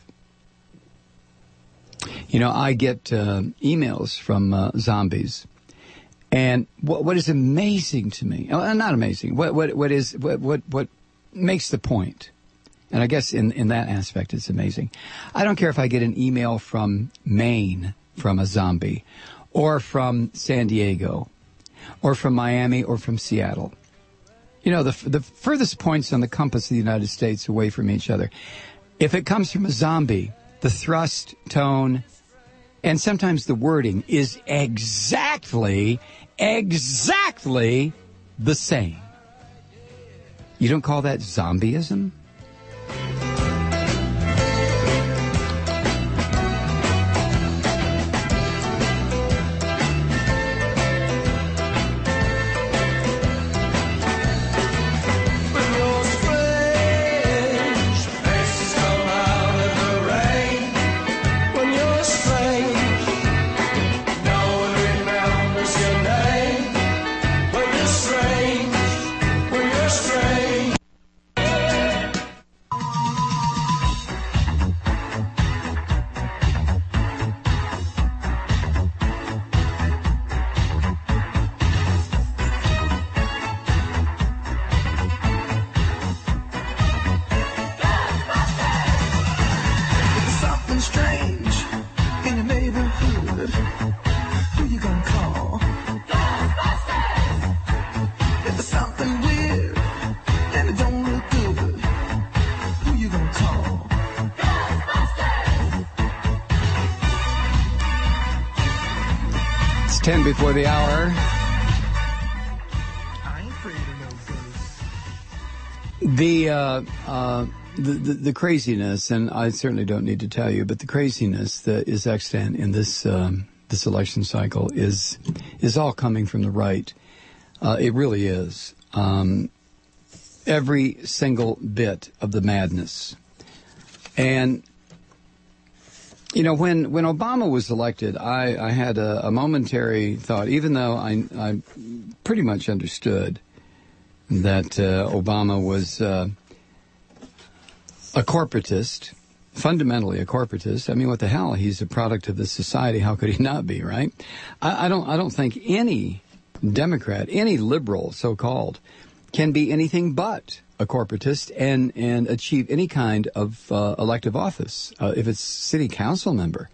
You know, I get emails from zombies, and what is amazing to me, not amazing, what makes the point, and I guess in that aspect it's amazing. I don't care if I get an email from Maine from a zombie, or from San Diego, or from Miami, or from Seattle. You know, the furthest points on the compass of the United States away from each other. If it comes from a zombie, the thrust, tone, and sometimes the wording is exactly the same. You don't call that zombieism? Before the hour. The craziness, and I certainly don't need to tell you, but the craziness that is extant in this election cycle is all coming from the right. It really is. Every single bit of the madness. And you know, when Obama was elected, I had a momentary thought, even though I pretty much understood that Obama was a corporatist, fundamentally a corporatist. I mean, what the hell? He's a product of this society. How could he not be, right? I don't think any Democrat, any liberal, so-called, can be anything but a corporatist and achieve any kind of elective office, if it's city council member.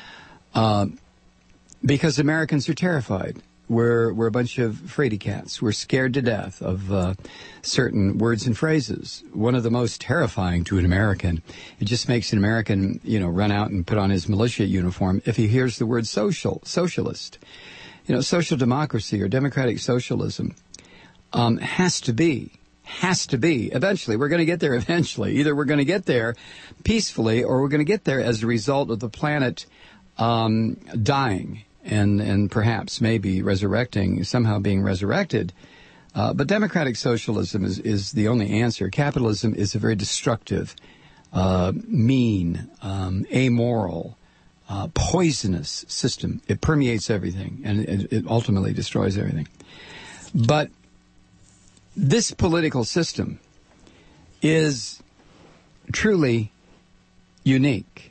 Because Americans are terrified. We're a bunch of fraidy cats. We're scared to death of certain words and phrases. One of the most terrifying to an American, it just makes an American, run out and put on his militia uniform if he hears the word socialist. Social democracy or democratic socialism has to be. Eventually, we're going to get there eventually. Either we're going to get there peacefully or we're going to get there as a result of the planet dying and perhaps maybe somehow being resurrected. But democratic socialism is the only answer. Capitalism is a very destructive, mean, amoral, poisonous system. It permeates everything and it ultimately destroys everything. But this political system is truly unique.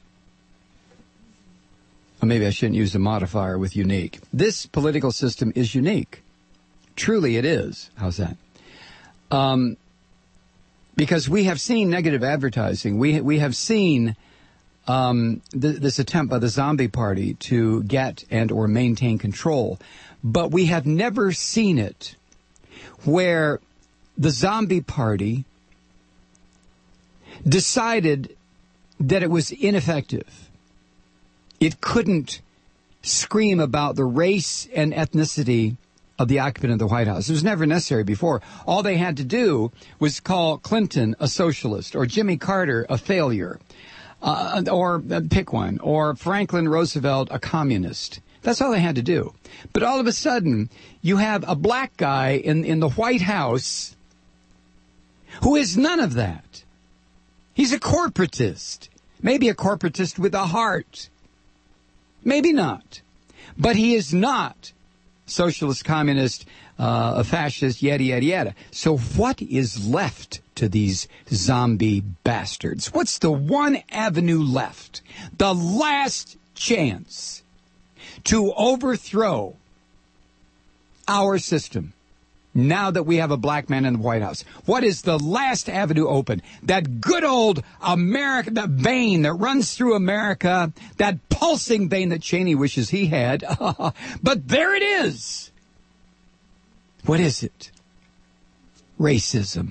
Or maybe I shouldn't use a modifier with unique. This political system is unique. Truly it is. How's that? Because we have seen negative advertising. We have seen this attempt by the zombie party to get and or maintain control. But we have never seen it where the zombie party decided that it was ineffective. It couldn't scream about the race and ethnicity of the occupant of the White House. It was never necessary before. All they had to do was call Clinton a socialist or Jimmy Carter a failure, or pick one, or Franklin Roosevelt a communist. That's all they had to do. But all of a sudden, you have a black guy in the White House who is none of that. He's a corporatist. Maybe a corporatist with a heart. Maybe not. But he is not socialist, communist, a fascist, yada, yada, yada. So what is left to these zombie bastards? What's the one avenue left? The last chance to overthrow our system now that we have a black man in the White House. What is the last avenue open? That good old America, that vein that runs through America, that pulsing vein that Cheney wishes he had. But there it is. What is it? Racism.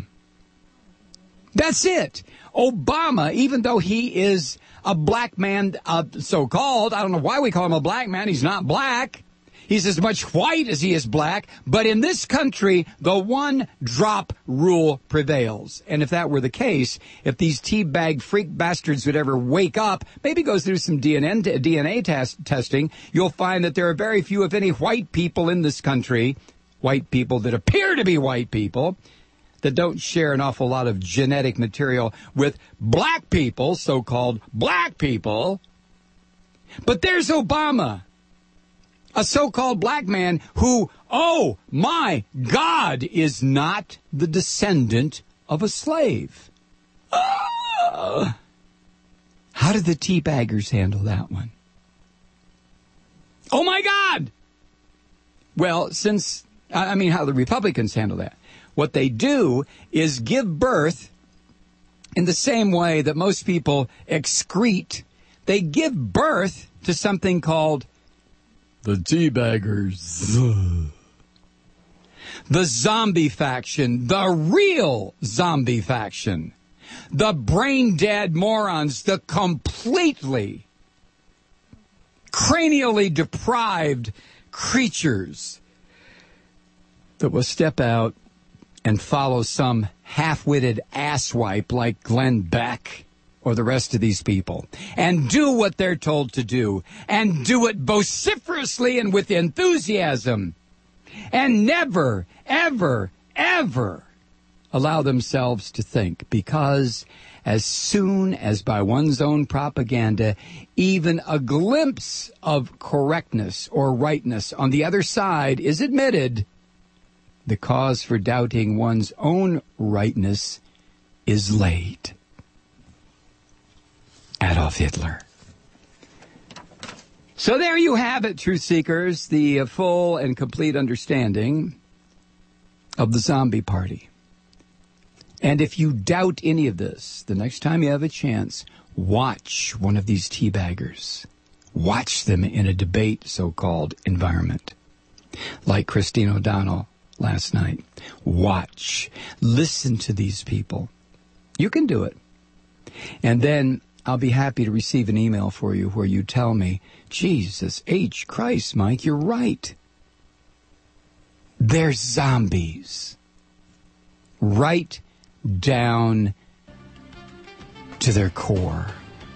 That's it. Obama, even though he is a black man, so-called, I don't know why we call him a black man. He's not black. He's as much white as he is black. But in this country, the one-drop rule prevails. And if that were the case, if these teabag freak bastards would ever wake up, maybe go through some DNA testing, you'll find that there are very few, if any, white people in this country, white people that appear to be white people, that don't share an awful lot of genetic material with black people, so-called black people. But there's Obama, a so-called black man who, oh my God, is not the descendant of a slave. How did the teabaggers handle that one? Oh my God! Well, how the Republicans handle that. What they do is give birth in the same way that most people excrete. They give birth to something called the teabaggers. The zombie faction, the real zombie faction. The brain-dead morons, the completely cranially deprived creatures that will step out and follow some half-witted asswipe like Glenn Beck or the rest of these people, and do what they're told to do, and do it vociferously and with enthusiasm, and never, ever, ever allow themselves to think, because as soon as by one's own propaganda, even a glimpse of correctness or rightness on the other side is admitted, the cause for doubting one's own rightness is laid. Adolf Hitler. So there you have it, truth seekers, the full and complete understanding of the zombie party. And if you doubt any of this, the next time you have a chance, watch one of these teabaggers. Watch them in a debate, so-called, environment. Like Christine O'Donnell last night. Watch. Listen to these people. You can do it. And then I'll be happy to receive an email for you where you tell me, Jesus H. Christ, Mike, you're right. They're zombies. Right down to their core.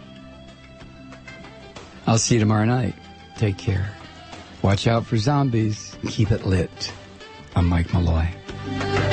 I'll see you tomorrow night. Take care. Watch out for zombies. Keep it lit. I'm Mike Malloy.